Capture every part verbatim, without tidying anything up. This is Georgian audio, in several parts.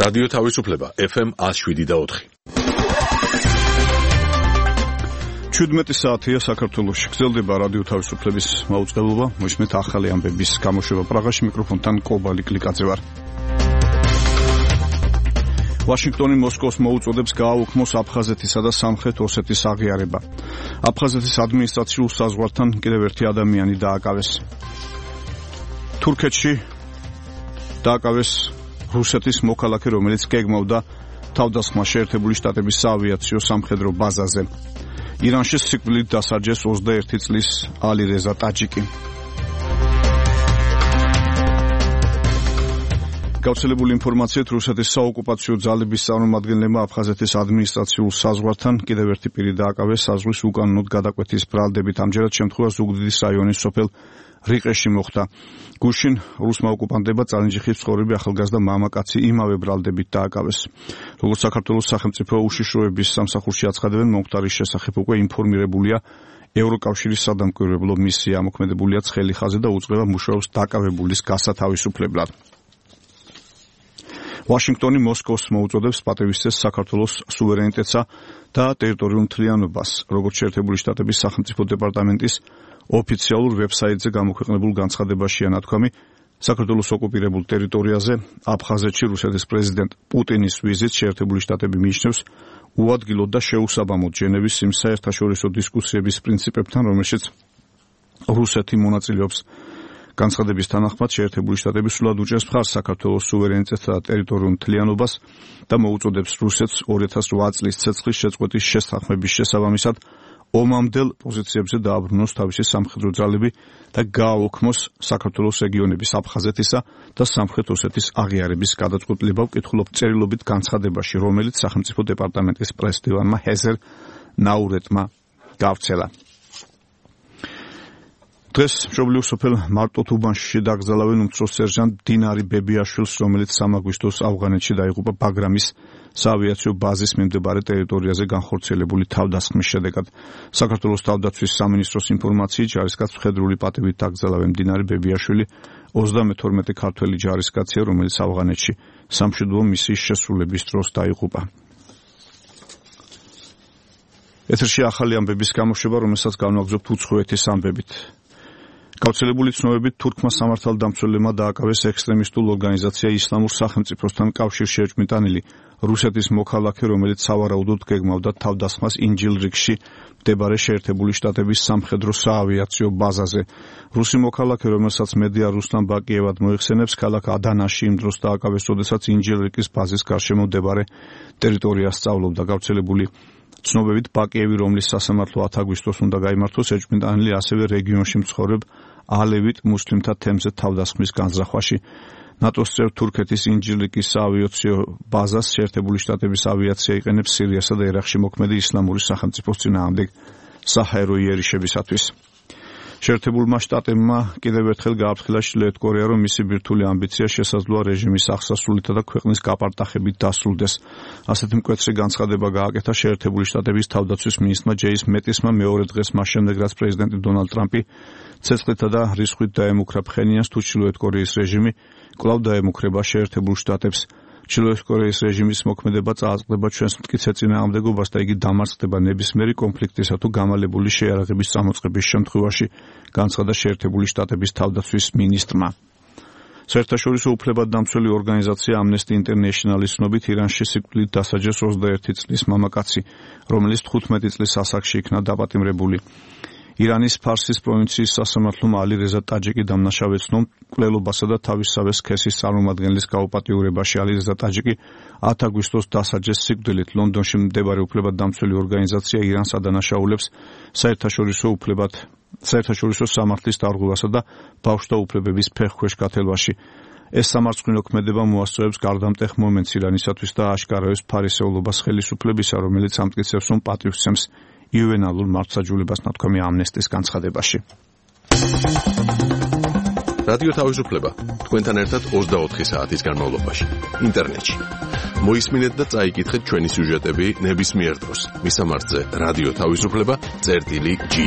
რადიო თავისუფლება ეფ ემ one oh seven და four. ჩვიდმეტი საათია საქართველოში. გრძელდება რადიო თავისუფლების მაუწყებლობა. მოისმენთ ახალი ამბების გამოშვება პრაღაში. მიკროფონთან კობალი კლიკაძე ვარ. ვაშინგტონი მოსკოვს მოუწოდებს გააუქმოს აფხაზეთისა და სამხრეთ ოსეთის აღიარება. აფხაზეთის ადმინისტრაციულ საზღვართან კიდევ ერთი ადამიანი დააკავეს. თურქეთში დააკავეს რუსეთის მოქალაქე, რომელიც გეგმავდა თავდასხმას შეერთებული შტატების საავიაციო სამხედრო ბაზაზე. ირანში სიკვდილით დასაჯეს ოცდაერთი წლის ალი რეზა ტაჯიკი. გავრცელებული ინფორმაციით რუსეთის საოკუპაციო ძალების წარმომადგენლებმა აფხაზეთის ადმინისტრაციულ საზღვართან კიდევ ერთი პირი დააკავეს საზღვრის უკანონოდ გადაკვეთის ბრალდებით. ამჯერად შემთხვევა ზუგდიდის რაიონის სოფელ რიყეში მოხდა. გუშინ რუსმა ოკუპანტებმა წალენჯიხის მცხოვრები ახალგაზრდა მამაკაცი იმავე ბრალდებით დააკავეს. როგორც საქართველოს სახელმწიფო უშიშროების სამსახურში აცხადებენ, მომხდარის შესახებ უკვე ინფორმირებულია ევროკავშირის სადამკვირვებლო მისია. მოქმედებულია ცხელი ხაზი და უწყება მუშაობს დაკავებულის გასათავისუფლებლად. ვაშინგტონი მოსკოვს მოუწოდებს პატივისცეს საქართველოს სუვერენიტეტსა და ტერიტორიულ მთლიანობას. როგორც შეერთებული შტატების სახელმწიფო დეპარტამენტის ოფიციალურ ვებსაიტზე გამოქვეყნებულ განცხადებაშია ნათქვამი, საქართველოს ოკუპირებულ ტერიტორიაზე აფხაზეთში რუსეთის პრეზიდენტ პუტინის ვიზიტ შეერთებული შტატები მიიჩნევს უადგილოდ და შეუსაბამოდ ჟენევის იმ საერთაშორისო დისკუსიების პრინციპებთან, რომელშიც რუსეთი მონაწილეობს. განცხადების თანახმად შეერთებული შტატები სრულად უჭერს მხარს საქართველოს სუვერენიტეტსა და ტერიტორიულ მთლიანობას და მოუწოდებს რუსეთს ორი ათას ოთხ წლის ცეცხლის შეწყვეტის შესახმების შესაბამისად ომამდელ პოზიციებზე დააბრუნოს თავისი სამხედრო ძალები და გააუქმოს საქართველოს რეგიონების აფხაზეთისა და სამხრეთ ოსეთის აღიარების გადაწყვეტილება. ვკითხულობ წერილობით განცხადებაში, რომელიც სახელმწიფო დეპარტამენტის პრეს-დივანმა ჰეზერ ნაურეტმა გავრცელა. დღეს მშობლიურ სოფელ მარტოთუბანში დაკრძალავენ უმცროს სერჟანტ დინარი ბებიაშვილს, რომელიც სამ აგვისტოს ავღანეთში დაიღუპა ბაგრამის საავიაციო ბაზის მიმდებარე ტერიტორიაზე განხორციელებული თავდასხმის შედეგად. საქართველოს თავდაცვის სამინისტროს ინფორმაციით, ჯარისკაცს მხედრული პატივით დაკრძალავენ დინარი ბებიაშვილი, ოცდამეთორმეტი ქართველი ჯარისკაცია, რომელიც ავღანეთში სამშვიდობო მისიის შესრულების დროს დაიღუპა. ეთერში ახალი ამბების გამოშვება, რომელსაც განვაგრძობთ უცხოეთის ამბებით. გავრცელებული ცნობებით თურქმა სამართალდამცველებმა დააკავეს ექსტრემისტულ ორგანიზაცია ისლამურ სახელმწიფოსთან კავშირში ეჭვმიტანილი რუსეთის მოქალაქე, რომელიც სავარაუდოდ გეგმავდა თავდასხმას ინჯილრიგში მდებარე შეერთებული შტატების სამხედრო საავიაციო ბაზაზე. რუსი მოქალაქე, რომელსაც მედია რუსლან ბაკიევად მოიხსენებს, ქალაქ ადანაში იმ დროს დააკავეს, როდესაც ინჯილრიგის ბაზის გარშემო მდებარე ტერიტორიას სწავლობდა. გავრცელებული ცნობებით ბაკიევი, რომლის სასამართლო ათ აგვისტოს უნდა გაიმართოს, ეჭვმიტანილი ასევე რეგიონში მცხოვრებ ალევიტ მუსლიმთა თემზე თავდასხმის განზრახვაში. ნატოს წევრ თურქეთის ინჯილრიგის საავიაციო ბაზას შეერთებული შტატების ავიაცია იყენებს სირიასა და ერაყში მოქმედი ისლამური სახელმწიფოს წინააღმდეგ საჰაერო იერიშებისათვის. შეერთებულმა შტატებმა კიდევ ერთხელ გააფრთხილა ჩრდილოეთ კორეა, რომ მისი ბირთვული ამბიცია შესაძლოა რეჟიმის აღსასრულითა და ქვეყნის გაპარტახებით დასრულდეს. ასეთი მკვეთრი განცხადება გააკეთა შეერთებული შტატების თავდაცვის მინისტრმა ჯეის მეტისმა მეორე დღეს მას შემდეგ, რაც პრეზიდენტი დონალდ ტრამპი ცეცხლითა და რისხვით დაემუქრა ფხენიანს, თუ ჩრდილოეთ კორეის რეჟიმი კვლავ დაემუქრება შეერთებულ შტატებს. ჩრდილოეთ კორეის რეჟიმის მოქმედება წააწყდება ჩვენს მტკიცე წინააღმდეგობას და იგი დამარცხდება ნებისმიერი კონფლიქტისა თუ გამალებული შეიარაღების წამოწყების შემთხვევაში, განცხადა შეერთებული შტატების თავდაცვის მინისტრმა. საერთაშორისო უფლებადდამცველი ორგანიზაცია Amnesty International-ის ცნობით, ირანში სიკვდილით დასაჯეს ოცდაერთი წლის მამაკაცი, რომელიც თხუთმეტი წლის ასაკში იქნა დაპატიმრებული. ირანის ფარსის პროვინციის სასამართლომ ალი რეზა ტაჯიკი დამნაშავეცნო მკვლელობასა და თავისსავე სქესის წარმომადგენლის გაუპატიურებაში. ალი რეზა ტაჯიკი ათ აგვისტოს დასაჯეს სიკვდილით. ლონდონში მდებარე უფლებადდამცველი ორგანიზაცია ირანს ადანაშაულებს საერთაშორისო უფლებად საერთაშორისო სამართლის დარღვევასა და ბავშვთა უფლებების ფეხქვეშ გათელვაში. ეს სამარცხვინო ქმედება მოასწრებს გარდამტეხ მომენტს ირანისათვის და აშკარაებს ფარისეულობას ხელისუფლებისა, რომელიც ამტკიცებს, რომ პატივსცემს იუვენალურ მართლმსაჯულებას, ნათქვამი ამნესტის განცხადებაში. რადიო თავისუფლება თქვენთან ერთად ოცდაოთხი საათის განმავლობაში ინტერნეტში. მოისმინეთ და წაიკითხეთ ჩვენი სიუჟეტები ნებისმიერ დროს. მისამართზე რადიო თავისუფლება წერტილი ჯი.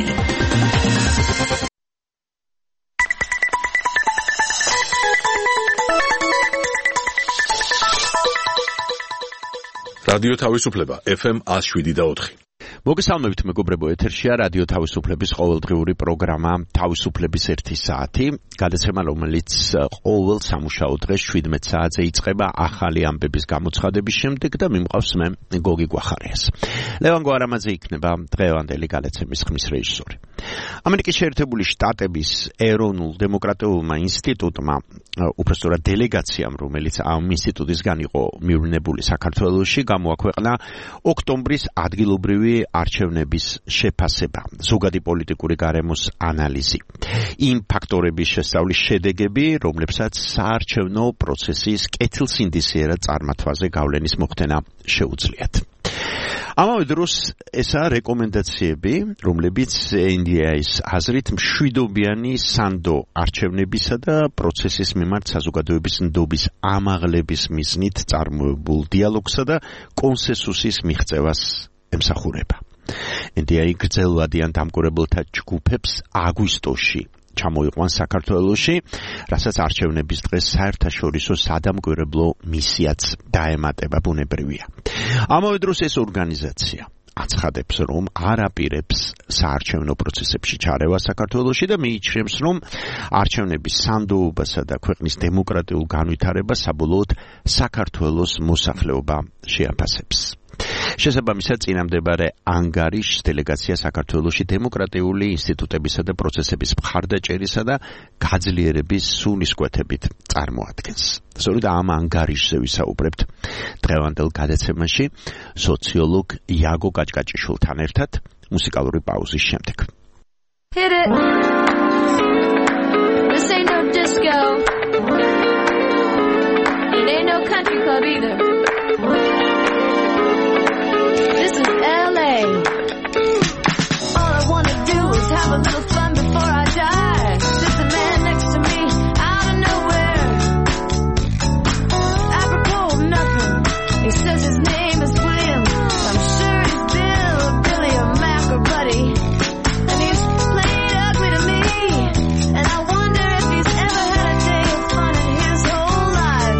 რადიო თავისუფლება ეფ ემ one oh seven და four. მოგესალმებით მეგობრებო, ეთერშია რადიო თავისუფლების ყოველდღიური პროგრამა თავისუფლების ერთი საათი, გადაცემა რომელიც ყოველ სამუშაო დღეს შვიდმეტ საათზე იწყება ახალი ამბების გამოცხადების შემდეგ და მიმყავს მე გოგი გვახარიას. ლევან გვარამაძე იქნება დღევანდელი გადაცემის ხმის რეჟისორი. ამერიკის შეერთებული შტატების ეროვნულ დემოკრატიულმა ინსტიტუტმა, უпростоრად დელეგაციამ, რომელიც ამ ინსტიტუტისგან იყო მივლინებული საქართველოში, გამოაქვეყნა ოქტომბრის ადგილობრივი არჩევნების შეფასება, ზოგადი პოლიტიკური გარემოს ანალიზი, იმ ფაქტორების შესწავლის შედეგები, რომლებსაც საარჩევნო პროცესის კეთილსინდისიერად წარმართვაზე გავლენის მოხდენა შეუძლიათ. ამავე დროს ესაა რეკომენდაციები, რომლებიც ენ დი ეის აზრით მშვიდობიანი სანდო არჩევნებისა და პროცესის მიმართ საზოგადოების ნდობის ამაღლების მიზნით წარმოებულ დიალოგსა და კონსენსუსის მიღწევას ემსახურება. ენ დი ეი გრძელვადიან დამკვირვებელთა ჯგუფებს აგვისტოში ჩამოიყვანს საქართველოში, რასაც არჩევნების დღეს საერთაშორისო სადამკვირვებლო მისიაც დაემატება, ბუნებრივია. ამავე დროს ეს ორგანიზაცია აცხადებს, რომ არ აპირებს საარჩევნო პროცესებში ჩარევა საქართველოში და მიიჩნევს, რომ არჩევნების სანდოობასა და ქვეყნის დემოკრატიულ განვითარებას საბოლოოდ საქართველოს მოსახლეობა შეაფასებს. შესაბამისად, წინამდებარე ანგარიშს დელეგაცია საქართველოში დემოკრატიული ინსტიტუტებისა და პროცესების მხარდაჭერისა და გაძლიერების სულისკვეთებით წარმოადგენს. სწორედ ამ ანგარიშზე ვისაუბრებთ დღევანდელ გადაცემაში სოციოლოგ იაგო კაჭკაჭიშვილთან ერთად მუსიკალური პაუზის შემდეგ. Hit it. This ain't no disco. It ain't no country club either. This is L A. All I wanna do is have a little fun before I die. There's a man next to me out of nowhere. Apropos of nothing. He says his name is William. I'm sure he's Bill, or Billy, or Mac, or Buddy. And he's played ugly to me. And I wonder if he's ever had a day of fun in his whole life.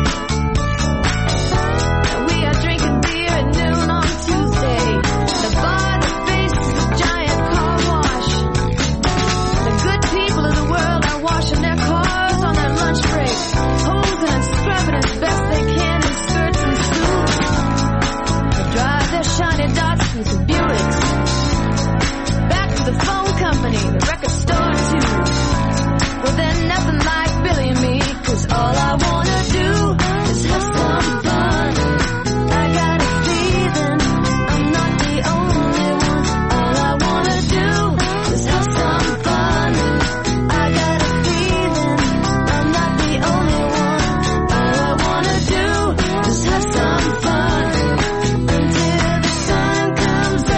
And we are drinking beer at noon on Tuesday. The bar that faces a giant car wash. The good people of the world are washing their cars on their lunch break, hosing and scrubbing as best they can in skirts and suits. They drive their shiny dots through the Buicks, back to the phone company, the record store too. Well, they're nothing like Billy and me, 'cause all I wanna do is have some fun. I got a feeling I'm not the only one. All I wanna do is have some fun. I got a feeling I'm not the only one. All I wanna do is have some fun until the sun comes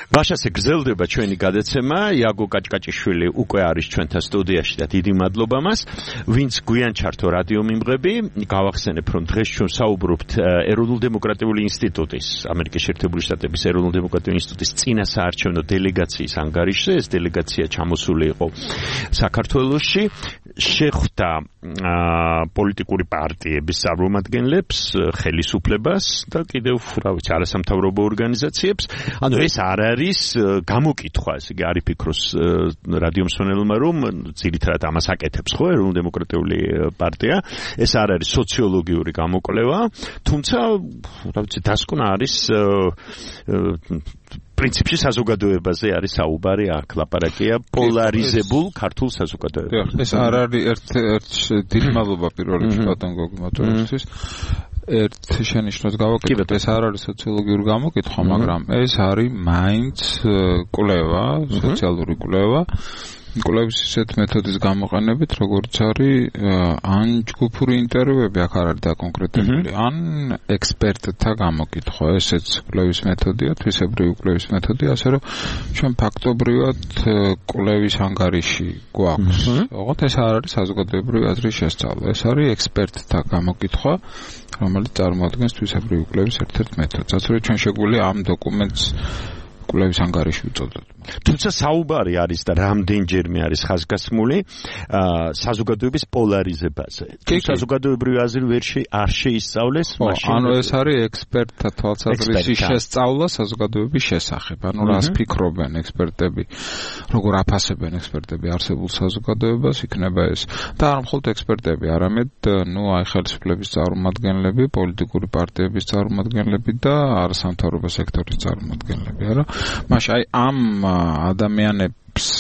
მაშასე გრძელდება ჩვენი გადაცემა. იაგო კაჭკაჭიშვილი უკვე არის ჩვენთან სტუდიაში და დიდი მადლობა მას. ვინც გვიან ჩართო რადიო მიმღები, გავახსენებ, რომ დღეს ჩვენ საუბრობთ ეროვნულ-დემოკრატიული ინსტიტუტის, ამერიკის შეერთებული შტატების ეროვნულ-დემოკრატიული ინსტიტუტის წინასაარჩევნო დელეგაციის ანგარიშზე. ეს დელეგაცია ჩამოსული იყო საქართველოში, შეხვდა პოლიტიკური პარტიების წარმომადგენლებს, ხელისუფლებას და კიდევ, რა ვიცი, არასამთავრობო ორგანიზაციებს. ანუ ეს არ არის გამოკითხვა, ესე იგი, არ იფიქროს რადიო მსმენელმა, რომ ძირითადად ამას აკეთებს ხო ეროვნულ-დემოკრატიული პარტია. ეს არ არის სოციოლოგიური გამოკვლევა, თუმცა, რა ვიცი, დასკვნა არის პრინციპში საზოგადოებაზე არის საუბარი, აქ ლაპარაკია პოლარიზებულ ქართულ საზოგადოებაზე. ეს არ არის ერთ-ერთ დიდი მადლობა პირველ რიგში ბატონ გოგი მოწვევისთვის. ერთ შენიშვნას გავაკეთებ, ეს არ არის სოციოლოგიური გამოკითხვა, მაგრამ ეს არის მაინც კვლევა, სოციალური კვლევა. კვლევის ისეთ მეთოდის გამოყენებით, როგორც არის ან ჯგუფური ინტერვიუები, აქ არ არის დაკონკრეტებული, ან ექსპერტთა გამოკითხვა. ესეც კვლევის მეთოდია, თვისებრივი კვლევის მეთოდი, ასე რომ ჩვენ ფაქტობრივად კვლევის ანგარიში გვაქვს. ოღონდ ეს არ არის საზოგადოებრივი აზრის შესწავლა, ეს არის ექსპერტთა გამოკითხვა, რომელიც წარმოადგენს თვისებრივი კვლევის ერთ-ერთ მეთოდს. ასე რომ ჩვენ შეგვიძლია ამ დოკუმენტს კვლევის ანგარიში უწოდოთ. თუმცა საუბარი არის და რამდენჯერმე არის ხაზგასმული საზოგადოების პოლარიზებაზე. თუ საზოგადოებრივი აზრი ვერ არ შეისწავლეს, მაშინ ანუ ეს არის ექსპერტთა თვალსაზრისის შესწავლა საზოგადოების შესახებ. ანუ რას ფიქრობენ ექსპერტები, როგორ აფასებენ ექსპერტები არსებულ საზოგადოებას, იქნება ეს. და არ მხოლოდ ექსპერტები, არამედ ნუ აი ხელისუფლების წარმომადგენლები, პოლიტიკური პარტიების წარმომადგენლები და არასამთავრობო სექტორის წარმომადგენლები, არა? მაშინ აი ამ ადამიანებს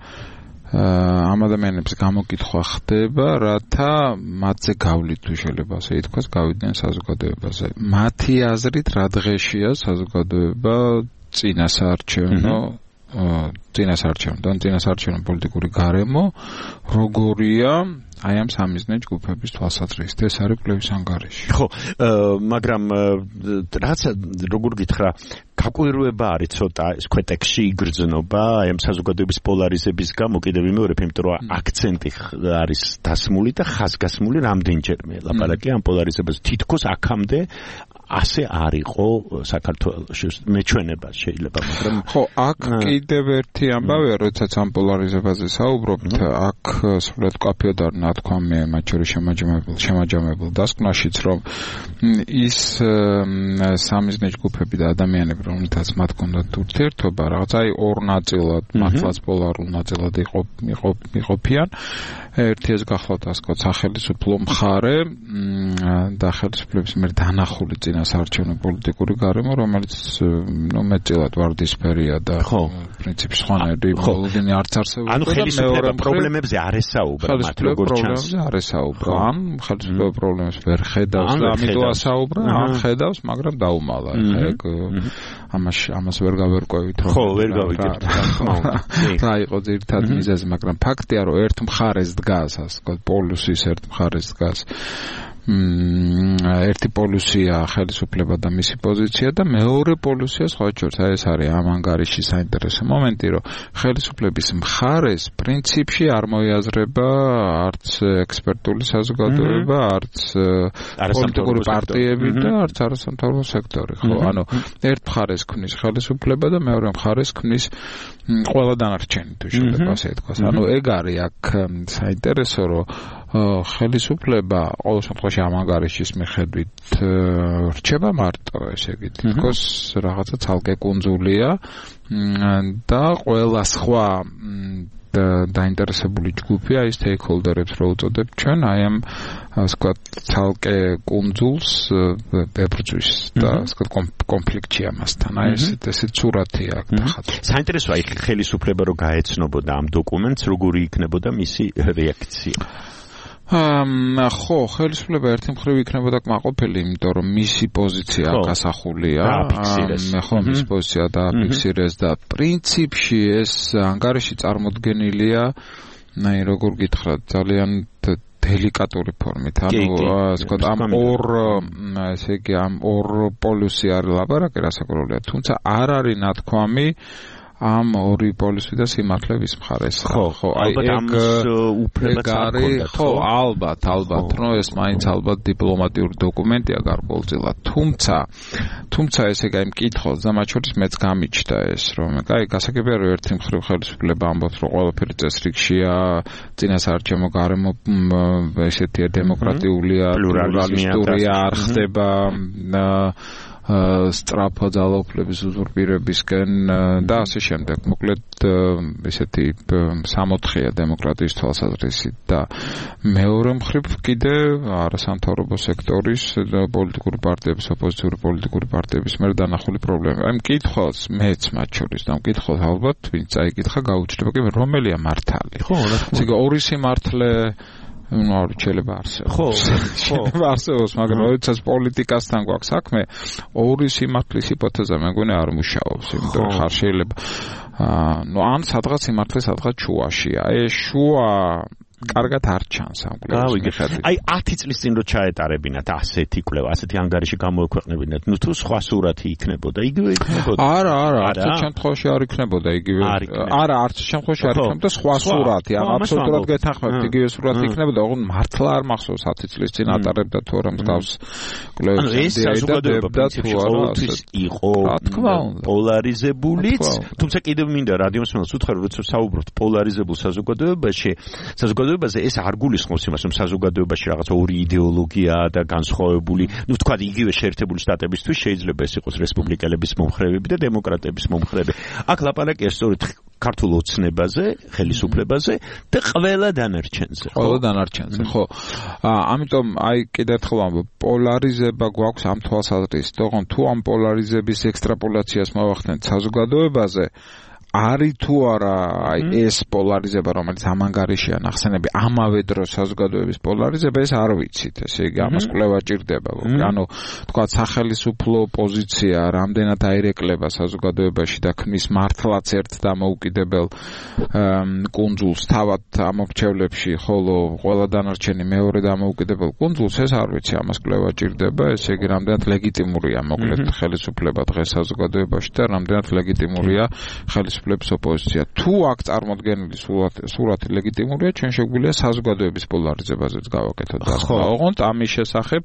ამ ადამიანებს გამოკითხვა ხდება, რათა მათზე გავლით თუ შეიძლება ასე ითქვას, გავიდნენ საზოგადოებაზე. მათი აზრით რა დღეშია საზოგადოება წინასაარჩევნო წინასაარჩევნო და წინასაარჩევნო პოლიტიკური გარემო როგორია აი ამ სამიზნე ჯგუფების თვალსაზრისით. ეს არის კვლევის ანგარიში. ხო, მაგრამ რაც როგორ გითხრა, გაკვირვება არის ცოტა ეს ქვეტექსში იგრძნობა აი ამ საზოგადოების პოლარიზების გამო, კიდევ ვიმეორებ, იმიტომ რომ აქცენტი არის დასმული და ხაზგასმული რამდენჯერმე ლაპარაკი ამ პოლარიზებაზე. თითქოს აქამდე ასე არ იყო საქართველოში, მეჩვენება შეიძლება, მაგრამ ხო, აქ კიდევ ერთი ამბავია, როდესაც ამ პოლარიზებაზე საუბრობთ, აქ სულად კაფეოდ არ ნათქვამი მათ შორის შემაჯამებულ შემაჯამებულ დასკვნაშიც, რომ ის სამიზნე ჯგუფები და ადამიანები, რომელთაც მათ ჰქონდათ ურთიერთობა, რაღაც აი ორ ნაწილად, მართლაც პოლარულ ნაწილად იყო იყოფიან. ერთი ეს გახლავთ ასე ვთქვათ, სახელმწიფო მხარე და ხელისუფლების მიერ დანახული წინასაარჩევნო პოლიტიკური გარემო, რომელიც ნუ მეტწილად ვარდისფერია და პრინციპში სხვანაირი მოლოდინი არც არსებობს. ანუ ხელისუფლება პრობლემებზე არ ესაუბრა, მათ როგორ ჩანს. არ ესაუბრა. ან ხელისუფლება პრობლემებს ვერ ხედავს და ამიტომ ასაუბრა, ან ხედავს, მაგრამ დაუმალა. ეგ ამას ამას ვერ გავერკვევით, რომ ხო, ვერ გავიგებთ. რა იყო ძირითადად მიზეზი, მაგრამ ფაქტია, რომ ერთ მხარეს დგას, ასე ვთქვათ, პოლუსის ერთ მხარეს დგას ერთი პოლუსია ხელისუფლება და მისი პოზიცია და მეორე პოლუსია სხვა შორის. აი ეს არის ამ ანგარიში საინტერესო მომენტი, რომ ხელისუფლების მხარეს პრინციპში არ მოიაზრება არც ექსპერტული საზოგადოება, არც პოლიტიკური პარტიები და არც არასამთავრობო სექტორი. ხო, ანუ ერთ მხარეს ქმნის ხელისუფლება და მეორე მხარეს ქმნის ყველა დანარჩენი, თუ შეიძლება ასე ითქვას. ანუ ეგ არის აქ საინტერესო, რომ ხელისუფლება ყოველ შემთხვევაში ამ ანგარიშის მიხედვით რჩება მარტო, ესე იგი, თითქოს რაღაცა ცალკე კუნძულია და ყველა სხვა დაინტერესებული ჯგუფი, აი stakeholder-ებს რო უწოდებთ ჩვენ, აი ამ ასე ვთქვათ, ცალკე კუნძულს ებრძვის და ასე ვთქვათ, კონფლიქტი ამასთან. აი ესეთ ესეთ სურათია აქ დახატული. საინტერესოა იქ ხელისუფლება რო გაეცნობოდა ამ დოკუმენტს, როგორი იქნებოდა მისი რეაქცია. ხო, ხელისუფლება ერთი მხრივ იქნებოდა კმაყოფილი, იმიტომ რომ მისი პოზიცია გასახულია, ხო, მისი პოზიცია დააფიქსირეს და პრინციპში ეს ანგარიში წარმოდგენილია, აი როგორ გითხრათ, ძალიან დელიკატური ფორმით, ანუ ასე ვთქვათ, ამ ორ ესე იგი ამ ორ პოლუსი არის ლაპარაკი, რასაკვირველია, თუმცა არ არის ნათქვამი ამ ორი პოლუსი და სიმართლების მხარეს. ხო, ხო, ალბათ ამის უფლებაც არ ქონდა. ხო, ალბათ, ალბათ, რომ ეს მაინც ალბათ დიპლომატიური დოკუმენტია გარკვეულწილად. თუმცა, თუმცა ესე იგი იმ კითხავს და მათ შორის მეც გამიჩნდა ეს, რომ კაი, გასაგებია რომ ერთი მხრივ ხელისუფლება ამბობს, რომ ყველაფერი წესრიგშია, წინასაარჩევნო გარემო ესეთია დემოკრატიულია, პლურალისტურია, არ ხდება სწრაფო ძალაუფლების უზურპირებისკენ და ასე შემდეგ. მოკლედ ესეთი სამოთხეა დემოკრატიის თვალსაზრისით და მეორე მხრივ კიდე არასამთავრობო სექტორის პოლიტიკური პარტიების, ოპოზიციური პოლიტიკური პარტიების მიერ დანახული პრობლემა. აი მკითხავს მეც მათ შორის და მკითხავს ალბათ ვინც წაიკითხა გაუჩნდება კი რომელია მართალი. ხო, რა თქმა უნდა. ორი სიმართლე ну, შეიძლება არსებობს. ხო, ხო, არსებობს, მაგრამ როდესაც პოლიტიკასთან გვაქვს საქმე, ორი სიმართლის ჰიპოთეზა მეგონი არ მუშაობს, იმიტომ რომ ხარ შეიძლება აა, ну, ან სადღაც სიმართლე, სადღაც შუაშია. ეს შუა კარგად არ ჩანს ამ კვლევის მიხედვით. აი ათი წლის წინ რო ჩაეტარებინათ ასეთი კვლევა, ასეთი ანგარიში გამოექვეყნებინათ, ნუ თუ სხვა სურათი იქნებოდა, იგივე იქნებოდა? არა, არა, არც შემთხვევაში არ იქნებოდა იგივე. არა, არც შემთხვევაში არ იქნებოდა სხვა სურათი, ამ აბსოლუტურად გეთანხმებით, იგივე სურათი იქნებოდა, ოღონდ მართლა არ მახსოვს ათი წლის წინ ატარებდა თუ არა მსგავს კვლევის. ანუ ეს საზოგადოება პრინციპში ყოველთვის იყო პოლარიზებულიც, თუმცა კიდევ მინდა რადიომსმენელს უთხრა, როცა საუბრობთ პოლარიზებულ საზოგადოებაში, საზოგადოებაში ეს არ გულისხმობს იმას, რომ საზოგადოებაში რაღაც ორი იდეოლოგიაა და განსხვავებული, ну, თქვა იგივე შეერთებული შტატებისთვის შეიძლება ეს იყოს რესპუბლიკელების მომხრეები და დემოკრატების მომხრეები. აქ ლაპარაკია სწორედ ქართულ ოცნებაზე, ხელისუფლებაზე და ყველა დანარჩენზე. ყველა დანარჩენზე, ხო. ამიტომ აი კიდევ ერთხელ ამბობ, პოლარიზება გვაქვს ამ თვალსაზრისით, თუმცა თუ ამ პოლარიზების ექსტრაპოლაციას მოვახდენთ საზოგადოებაზე, არის თუ არა აი ეს პოლარიზება, რომელიც ამ ანგარიშია ნახსენები, ამავე დროს საზოგადოების პოლარიზება, ეს არ ვიცით, ესე იგი ამას კვლევა ჭირდება. ანუ თქვა სახელისუფლო პოზიცია რამდენად აირეკლება საზოგადოებაში და ქმნის მართლაც ერთ დამოუკიდებელ კუნძულს თავად ამორჩევლებში, ხოლო ყველა დანარჩენი მეორე დამოუკიდებელ კუნძულს, ეს არ ვიცი, ამას კვლევა ჭირდება, ესე იგი რამდენად ლეგიტიმურია მოკლედ ხელისუფლება დღეს საზოგადოებაში და რამდენად ლეგიტიმურია ხელისუფლება ხელისუფლების ოპოზიცია. თუ აქ წარმოდგენილი სურათი ლეგიტიმურია, ჩვენ შეგვიძლია საზოგადოების პოლარიზებაზეც გავაკეთოთ და ოღონდ ამის შესახებ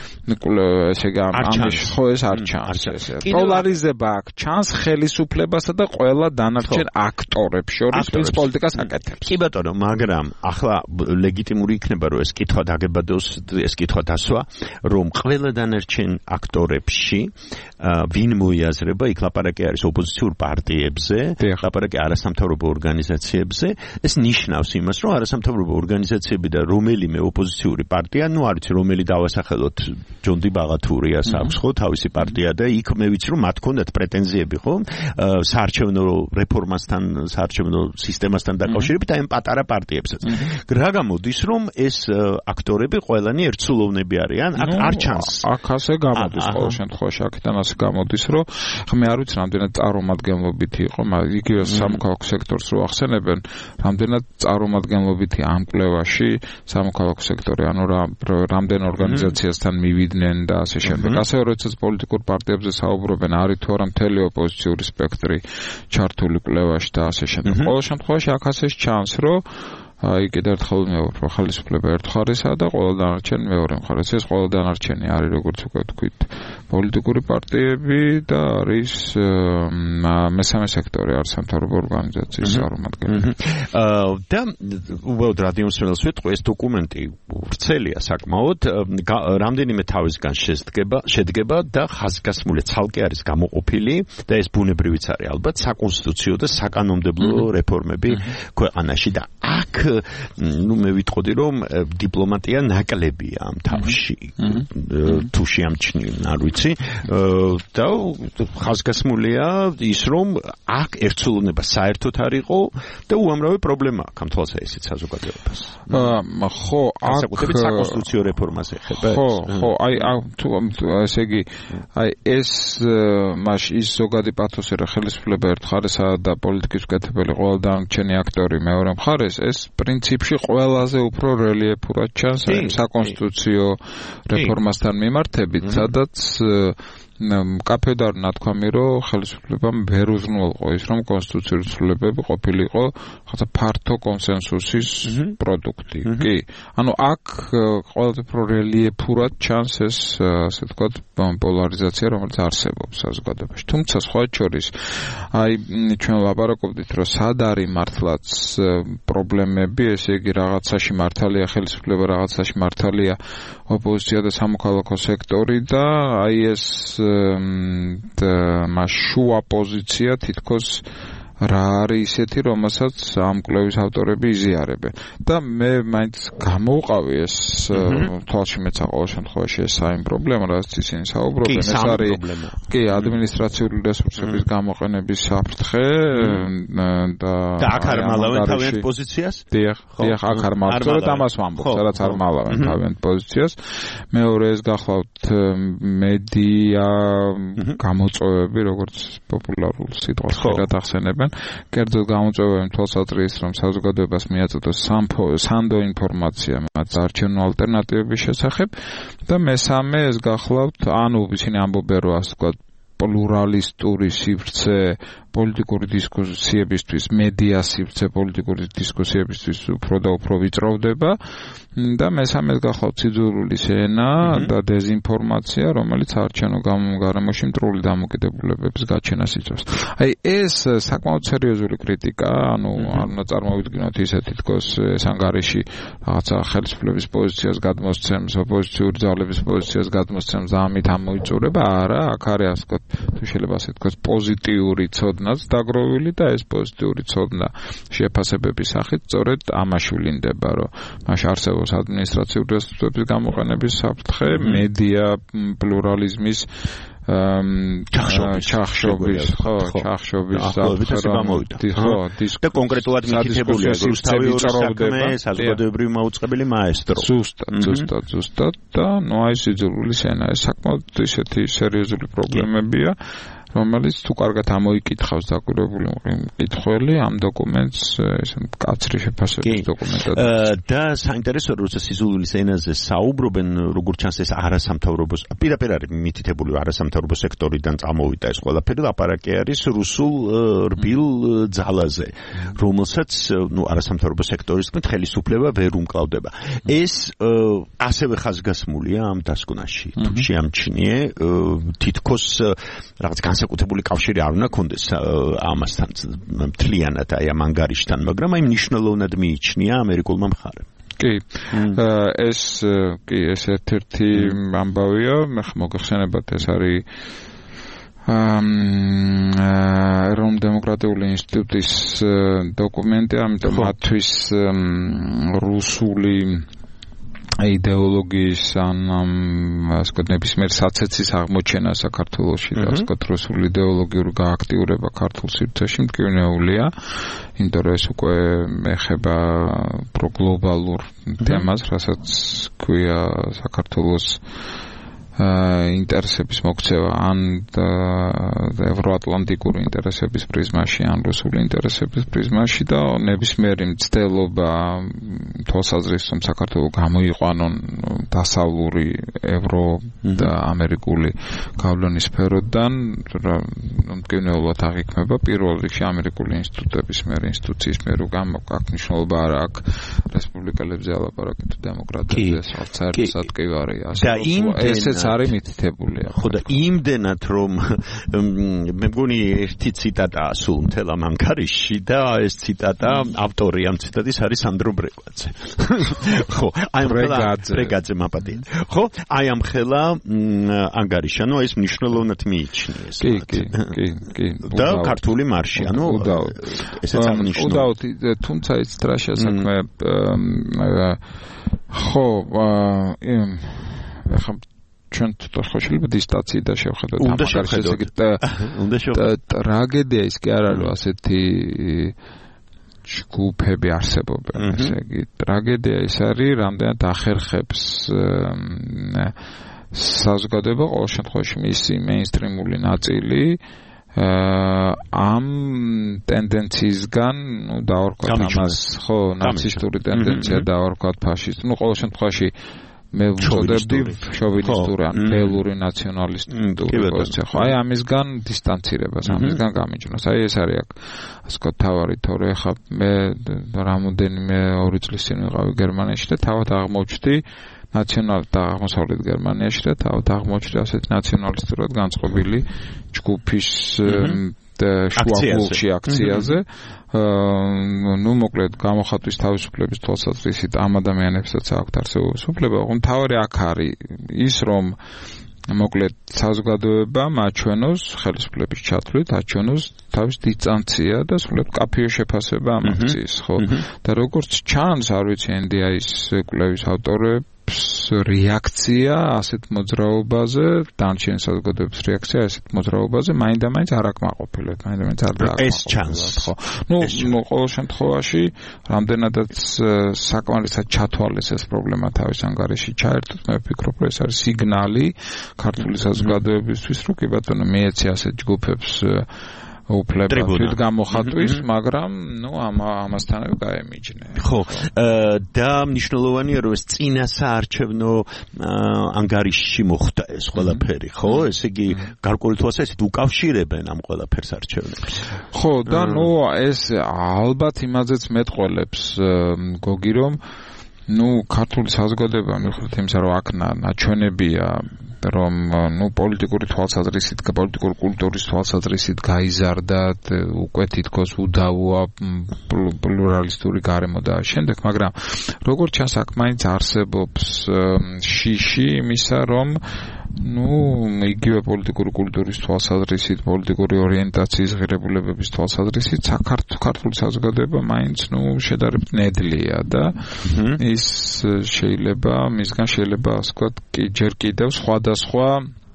ესე იგი ამის ხო ეს არ ჩანს ესე. პოლარიზება აქ ჩანს ხელისუფლებასა და ყველა დანარჩენ აქტორებს შორის, ვინც პოლიტიკას აკეთებს. კი ბატონო, მაგრამ ახლა ლეგიტიმური იქნება, რომ ეს კითხვა დაგებადოს, ეს კითხვა დასვა, რომ ყველა დანარჩენ აქტორებში ვინ მოიაზრება, იქ ლაპარაკი არის ოპოზიციურ პარტიებზე, ლაპარაკი არასამთავრობო ორგანიზაციებზე, ეს ნიშნავს იმას, რომ არასამთავრობო ორგანიზაციები და რომელიმე ოპოზიციური პარტია, ну არ ვიცი რომელი დავასახელოთ, ჯონდი ბაღათურიას აქვს ხო თავისი პარტია და იქ მე ვიცი რომ მათ ჰქონდათ პრეტენზიები ხო საარჩევნო რეფორმასთან, საარჩევნო სისტემასთან დაკავშირებით აი ამ პატარა პარტიებსაც. რა გამოდის რომ ეს აქტორები ყველანი ერთსულოვნები არიან, აქ არ ჩანს. აქ ასე გამოდის ყოველ შემთხვევაში, აქედან ასე გამოდის რომ მე არ ვიცი რამდენად წარმომადგენლობითი იყო, მაგრამ იგივე სამოქალაქო სექტორს რო ახსენებენ, რამდენად წარმომადგენლობითი ამ კვლევაში სამოქალაქო სექტორი, ანუ რამდენ ორგანიზაციასთან მივიდნენ და ასე შემდეგ. ასევე როდესაც პოლიტიკურ პარტიებზე საუბრობენ, არის თუ არა მთელი ოპოზიციური სპექტრი ჩართული კვლევაში და ასე შემდეგ. ყოველ შემთხვევაში აქ ასე ჩანს, რომ აი კიდევ ერთხელ მეუბნებ, რომ ხელისუფლება ერთ მხარესაა და ყველა დანარჩენი მეორე მხარეს. ეს ყველა დანარჩენი არის, როგორც უკვე ვთქვით, პოლიტიკური პარტიები და არის მესამე სექტორი, არის სამთავრობო ორგანიზაციის წარმომადგენლები. და უბრალოდ რადიომსმენელს ვიტყვი, ეს დოკუმენტი ვრცელია საკმაოდ, რამდენიმე თავისგან შედგება, შედგება და ხაზგასმული ცალკე არის გამოყოფილი და ეს ბუნებრივიც არის ალბათ საკონსტიტუციო და საკანონმდებლო რეფორმები ქვეყანაში და აქ ну მე ვიტყოდი რომ დიპლომატია ნაკლებია ამ თავში თუ შეამჩნიენ არ ვიცი და ხაზგასმულია ის რომ აქ ერთსულოვნება საერთოდ არ იყო და უამრავი პრობლემა აქვს ამ თვალსაზრისით საზოგადოებას. ხო, აქ საკონსტიტუციო რეფორმას ეხება. ხო, ხო, აი თუ ესე იგი აი ეს მაშ ის ზოგადი პათოსი რა ხელისუფლება ერთ მხარესა და პოლიტიკის მკეთებელი ყველა დანარჩენი აქტორი მეორე მხარეს ეს პრინციპში ყველაზე უფრო რელიეფურად ჩანს აი საკონსტიტუციო რეფორმასთან მიმართებით, სადაც მკაფედ არ ნათქვამი, რომ ხელისუფლებამ ვერ უზრუნველყო ის, რომ კონსტიტუციური ცვლილებები ყოფილიყო რაღაცა ფართო კონსენსუსის პროდუქტი. კი. ანუ აქ ყველაზე უფრო რელიეფურად ჩანს ეს, ასე ვთქვათ, პოლარიზაცია, რომელიც არსებობს საზოგადოებაში. თუმცა სხვა შორის, აი ჩვენ ვლაპარაკობდით, რომ სად არის მართლაც პრობლემები, ესე იგი რაღაცაში მართალია ხელისუფლება, რაღაცაში მართალია ოპოზიცია და სამოქალაქო სექტორი და აი ეს მას შუა პოზიცია თითქოს რა არის ისეთი, რომელსაც ამ კვლევის ავტორები იზიარებენ. და მე მაინც გამოვყავი ეს თვალში მეცა ყოველ შემთხვევაში ეს საიმ პრობლემა, რაც ისინი საუბრობენ, ეს არის კი ადმინისტრაციული რესურსების გამოყენების საფრთხე და და აქ არ მალავენ თავიანთ პოზიციას? დიახ, დიახ, აქ არ მალავენ. სწორედ ამას ვამბობ, სადაც არ მალავენ თავიანთ პოზიციას. მეორე ეს გახლავთ მედია გამოწვევები, როგორც პოპულარულ სიტყვას ხშირად ახსენებენ. კერძოდ გამოწვევენ თვალსაზრისით, რომ საზოგადოებას მიაწოდოს სანდო ინფორმაცია მათ არჩევნო ალტერნატივების შესახებ და მესამე ეს გახლავთ, ანუ ისინი ამბობენ, რომ ასე ვთქვათ, პლურალისტური სივრცე პოლიტიკური დისკუსიებისთვის, მედია სივრცე პოლიტიკური დისკუსიებისთვის უფრო და უფრო ვიწროვდება და მესამე გახლავთ სიძულვილის ენა და დეზინფორმაცია, რომელიც არჩევნო გარემოში მტრული დამოკიდებულებების გაჩენას იწვევს. აი ეს საკმაოდ სერიოზული კრიტიკაა, ანუ არ უნდა წარმოვიდგინოთ ისე თითქოს ეს ანგარიში რაღაცა ხელისუფლების პოზიციას გადმოსცემს, ოპოზიციური ძალების პოზიციას გადმოსცემს და ამით ამოიწურება, არა, აქ არის ასე ვთქვათ, თუ შეიძლება ასე ვთქვათ, პოზიტიური ცოდნაც დაგროვილი და ეს პოზიტიური ცოდნა შეფასებების სახით სწორედ ამაში ვლინდება, რომ მაშინ არსებობს ადმინისტრაციული რესურსების გამოყენების საფრთხე, მედია პლურალიზმის ჩახშობის, ხო, ჩახშობის საფრთხე, ხო, და კონკრეტულად მითითებულია რუსთავი საქმე, საზოგადოებრივი მაუწყებელი მაესტრო. ზუსტად, ზუსტად, ზუსტად და ნუ აი სიძულვილის ენა, ეს საკმაოდ ისეთი სერიოზული პრობლემებია, რომელიც თუ კარგად ამოიკითხავს დაკვირვებული მკითხველი ამ დოკუმენტს, ესე მკაცრი შეფასების დოკუმენტად. და საინტერესოა, როცა სიძულვილის ენაზე საუბრობენ, როგორც ჩანს ეს არასამთავრობო, პირდაპირ არის მითითებული არასამთავრობო სექტორიდან წამოვიდა ეს ყველაფერი, ლაპარაკი არის რუსულ რბილ ძალაზე, რომელსაც ნუ არასამთავრობო სექტორისგან ხელისუფლება ვერ უმკლავდება. ეს ასევე ხაზგასმულია ამ დასკვნაში. თუ შეამჩნიე თითქოს რაღაც განსაკუთრებული კავშირი არ უნდა კონდეს ამასთან მთლიანად აი ამ ანგარიშთან, მაგრამ აი მნიშვნელოვნად მიიჩნია ამერიკულმა მხარემ. კი, ეს კი ეს ერთ-ერთი ამბავია, მე მოგეხსენებათ ეს არის ეროვნული დემოკრატიული ინსტიტუტის დოკუმენტი, ამიტომ მათთვის რუსული იდეოლოგიის ან ასე ვთქვათ ნებისმიერ საცეცის აღმოჩენა საქართველოში და ასე ვთქვათ რუსული იდეოლოგიური გააქტიურება ქართულ სივრცეში მტკივნეულია, იმიტომ რომ ეს უკვე ეხება პროგლობალურ თემას, რასაც ქვია საქართველოს ინტერესების მოქცევა ან ევროატლანტიკური ინტერესების პრიზმაში, ან რუსული ინტერესების პრიზმაში და ნებისმიერი მცდელობა თვალსაზრისით, რომ საქართველო გამოიყვანონ დასავლური ევრო და ამერიკული გავლენის სფეროდან, მტკივნეულად აღიქმება პირველ რიგში ამერიკული ინსტიტუტების მიერ, ინსტიტუციის მიერ, აქ მნიშვნელობა არა აქვს რესპუბლიკელებზე ალაპარაკი თუ დემოკრატებზე, საერთოდ სატკივარი ასეც არის მითითებულია. ხო და იმდენად რომ მე მგონი ერთი ციტატაა სულ მთელ ამ ანგარიშში და ეს ციტატა ავტორი ამ ციტატის არის სანდრო ბრეგვაძე. ხო, აი ბრეგვაძე მაპატიეთ. ხო, აი ამ ხელა ანგარიში, ანუ ეს მნიშვნელოვნად მიიჩნიეს. კი, კი, კი, კი. და ქართული მარში, ანუ ესეც აღნიშნული. უდაოდ, თუმცა ის რა შესაქმე ხო, ახლა ჩვენ თვითონ შეიძლება დისტანციით და შევხედოთ ამ ანგარიშს. უნდა შევხედოთ. ტრაგედია ის კი არ არის, ასეთი ჯგუფები არსებობენ, ესე იგი ტრაგედია ის არის, რამდენად ახერხებს საზოგადოება ყოველ შემთხვევაში მისი მეინსტრიმული ნაწილი ამ ტენდენციისგან, ნუ დავარქვათ ამას, ხო, ნაცისტური ტენდენცია დავარქვათ ფაშისტური, ნუ ყოველ შემთხვევაში მე ვუწოდებდი შოვინისტური ან ბელური ნაციონალისტური პოზიცია. ხო, აი ამისგან დისტანცირებას, ამისგან გამიჯნოს. აი ეს არის აქ, ასე ვთქვათ, თავარი, თორე ხა მე რამოდენიმე ორი წლის წინ ვიყავი გერმანიაში და თავად აღმოჩნდი ნაციონალ და აღმოსავლეთ გერმანიაში და თავად აღმოჩნდა ასეთ ნაციონალისტურად განწყობილი ჯგუფის შუაგულში აქციაზე. ნუ მოკლედ გამოხატვის თავისუფლების თვალსაზრისით ამ ადამიანებსაც აქვთ არსებული უფლება. მთავარი აქ არის ის, რომ მოკლედ საზოგადოება მაჩვენოს ხელისუფლების ჩათვლით, აჩვენოს თავის დისტანცია და სულ კაფეო შეფასება ამ აქციის, ხო? და როგორც ჩანს, არ ვიცი ენ დი აის კვლევის ავტორები რეაქცია ასეთ მოძრაობაზე, დანარჩენ საზოგადოების რეაქცია ასეთ მოძრაობაზე მაინდა-მაინც არ აკმაყოფილებს, მაინდა-მაინც არ დააკმაყოფილებს. ეს ჩანს, ხო. ნუ, ნუ ყოველ შემთხვევაში, რამდენადაც საკმარისად ჩათვალეს ეს პრობლემა თავის ანგარიში ჩაერთოს, მე ვფიქრობ, რომ ეს არის სიგნალი ქართული საზოგადოებისთვის, რომ კი ბატონო, მიეცი ასეთ ჯგუფებს უფლება თვით გამოხატვის, მაგრამ ნუ ამ ამასთანავე გაემიჯნე. ხო, და მნიშვნელოვანია, რომ ეს წინა საარჩევნო ანგარიშში მოხდა ეს ყველაფერი, ხო? ესე იგი, გარკვეული თვალსაზრისით უკავშირებენ ამ ყველაფერს არჩევნებს. ხო, და ნუ ეს ალბათ იმაზეც მეტყველებს გოგი, რომ ნუ ქართული საზოგადოება მიუხედავად იმისა, რომ აქ ნაჩვენებია რომ ნუ პოლიტიკური თვალსაზრისით, პოლიტიკური კულტურის თვალსაზრისით გაიზარდა, უკვე თითქოს უდავოა პლურალისტური გარემო და შემდეგ, მაგრამ როგორც ჩანს, აქ მაინც არსებობს შიში იმისა, რომ ნუ იგივე პოლიტიკური კულტურის თვალსაზრისით, პოლიტიკური ორიენტაციის ღირებულებების თვალსაზრისით საქართველოს საზოგადოება მაინც ნუ შედარებით ნედლია და ის შეიძლება მისგან შეიძლება ასე ვთქვათ, ჯერ კიდევ სხვადასხვა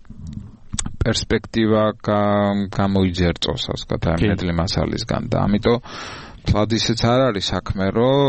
პერსპექტივა გამოიძერწოს, ასე ვთქვათ, ამ ნედლი მასალისგან და ამიტომ თლად ისეც არ არის საქმე,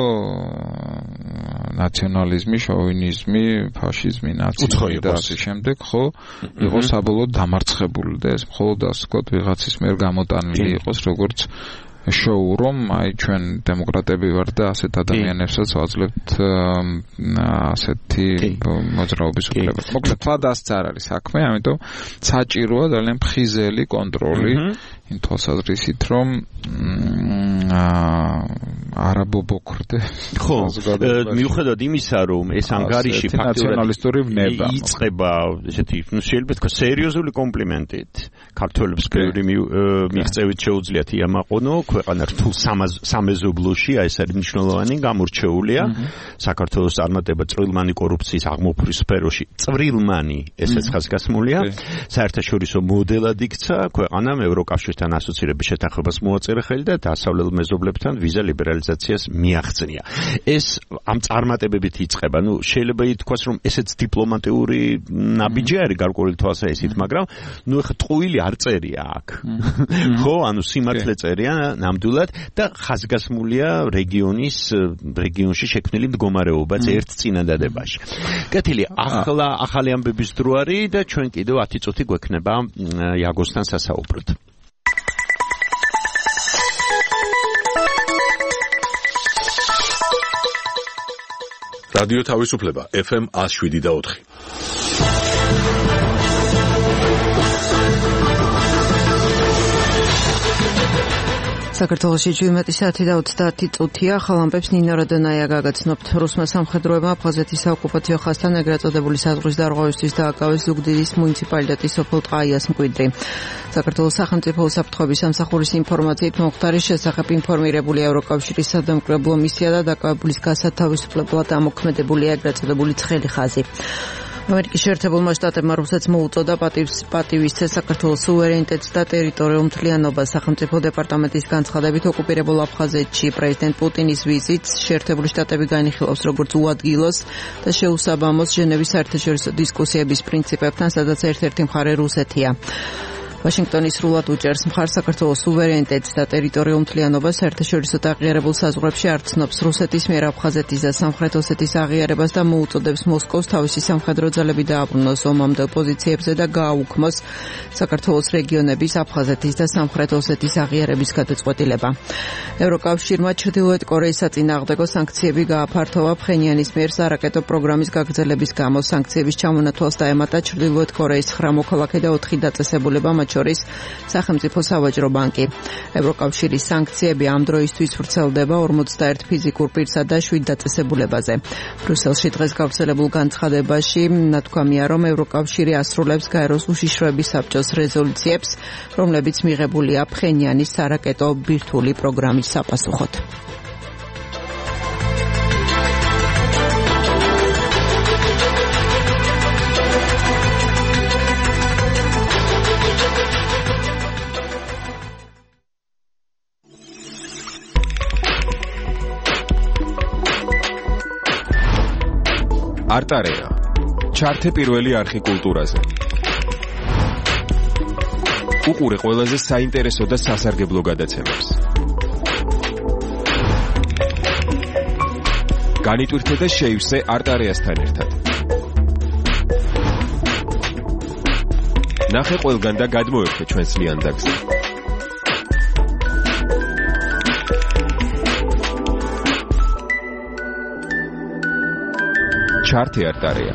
რომ ნაციონალიზმი, შოვინიზმი, ფაშიზმი, ნაციზმი და ასე შემდეგ, ხო, იყოს საბოლოოდ დამარცხებული და ეს მხოლოდ ასე ვთქვათ, ვიღაცის მიერ გამოტანილი იყოს, როგორც შოუ, რომ აი ჩვენ დემოკრატები ვართ და ასეთ ადამიანებსაც ვაძლევთ ასეთი მოძრაობის უფლება. მოკლედ, თლად ასეც არ არის საქმე, ამიტომ საჭიროა ძალიან ფხიზელი კონტროლი იმ თვალსაზრისით, რომ არაბობოქრდე. ხო, მიუხედავად იმისა, რომ ეს ანგარიში ნაციონალისტური ვნება იწყება, ესეთი, ნუ შეიძლება თქვა სერიოზული კომპლიმენტით. ქართველებს ბევრი მიღწევით შეუძლიათ იამაყონო ქვეყანა რთულ სამეზობლოში, აი ეს არის მნიშვნელოვანი, გამორჩეულია. საქართველოს წარმატება წვრილმანი კორუფციის აღმოფხვის სფეროში, წვრილმანი, ესეც ხაზგასმულია. საერთაშორისო მოდელად იქცა ქვეყანამ ევროკავშირთან ასოცირების შეთანხმებას მოაწერა ხელი და დასავლელ მეზობლებთან ვიზა ლიბერალიზაციას მიაღწია. ეს ამ წარმატებებით იწყება. ნუ შეიძლება ითქვას, რომ ესეც დიპლომატიური ნაბიჯი არის გარკვეული თვალსაზრისით, მაგრამ ნუ ეხა ტყუილი არ წერია აქ. ხო, ანუ სიმართლე წერია ნამდვილად და ხაზგასმულია რეგიონის რეგიონში შექმნილი მდგომარეობაც ერთ წინადადებაში. კეთილი, ახლა ახალი ამბების დრო არის და ჩვენ კიდევ ათი წუთი გვექნება იაგოსთან სასაუბროდ. რადიო თავისუფლება ეფ ემ one oh seven და four. საქართველოში შვიდმეტი საათი და ოცდაათი წუთია. ახალ ამბებს ნინო როდონაია გაგაცნობთ. რუსმა სამხედროებმა აფხაზეთის საოკუპაციო ხაზთან ეგრეთ წოდებული საზღვრის დარღვევისთვის დააკავეს ზუგდიდის მუნიციპალიტეტის სოფელ ტყაიას მკვიდრი. საქართველოს სახელმწიფო უსაფრთხოების სამსახურის ინფორმაციით მომხდარის შესახებ ინფორმირებული ევროკავშირის სადამკვირვებლო მისია და დაკავებულის გასათავისუფლებლად ამოქმედებულია ეგრეთ წოდებული ცხელი ხაზი. ამერიკის შეერთებულმა შტატებმა რუსეთს მოუწოდა პატივისცეს საქართველოს სუვერენიტეტს და ტერიტორიულ მთლიანობას. სახელმწიფო დეპარტამენტის განცხადებით ოკუპირებულ აფხაზეთში პრეზიდენტ პუტინის ვიზიტს შეერთებული შტატები განიხილავს როგორც უადგილოს და შეუსაბამოს ჟენევის საერთაშორისო დისკუსიების პრინციპებთან, სადაც ერთ-ერთი მხარე რუსეთია. ვაშინგტონი სრულად უჭერს მხარს საქართველოს სუვერენიტეტს და ტერიტორიულ მთლიანობას საერთაშორისო აღიარებულ საზღვრებში არ ცნობს რუსეთის მიერ აფხაზეთის და სამხრეთ ოსეთის აღიარებას და მოუწოდებს მოსკოვს თავისი სამხედრო ძალები დააბრუნოს ომამდელ პოზიციებზე და გააუქმოს საქართველოს რეგიონების აფხაზეთის და სამხრეთ ოსეთის აღიარების გადაწყვეტილება. ევროკავშირმა ჩრდილოეთ კორეის საწინააღმდეგო სანქციები გააფართოვა ფხენიანის მიერ სარაკეტო პროგრამის გაგრძელების გამო. სანქციების ჩამონათვალს დაემატა ჩრდილოეთ კორეის ცხრა მოქალაქე და ოთხი დაწესებულება, მათ შორის სახელმწიფო სავაჭრო ბანკი. ევროკავშირის სანქციები ამ დროისთვის ვრცელდება ორმოცდაერთ ფიზიკურ პირსა და შვიდ დაწესებულებაზე. ბრიუსელში დღეს გავრცელებულ განცხადებაში ნათქვამია, რომ ევროკავშირი ასრულებს გაეროს უშიშროების საბჭოს რეზოლუციებს, რომლებიც მიღებულია ფხენიანის სარაკეტო ბირთვული პროგრამის საპასუხოდ. არტარეა. ჩართე პირველი არხი კულტურაზე. უყურე ყველაზე საინტერესო და სასარგებლო გადაცემებს. განიტვირთე და შეივსე არტარეასთან ერთად. ნახე ყველგან და გადმოერთე ჩვენს ლიანდაგზე. ჩართე არტარეა.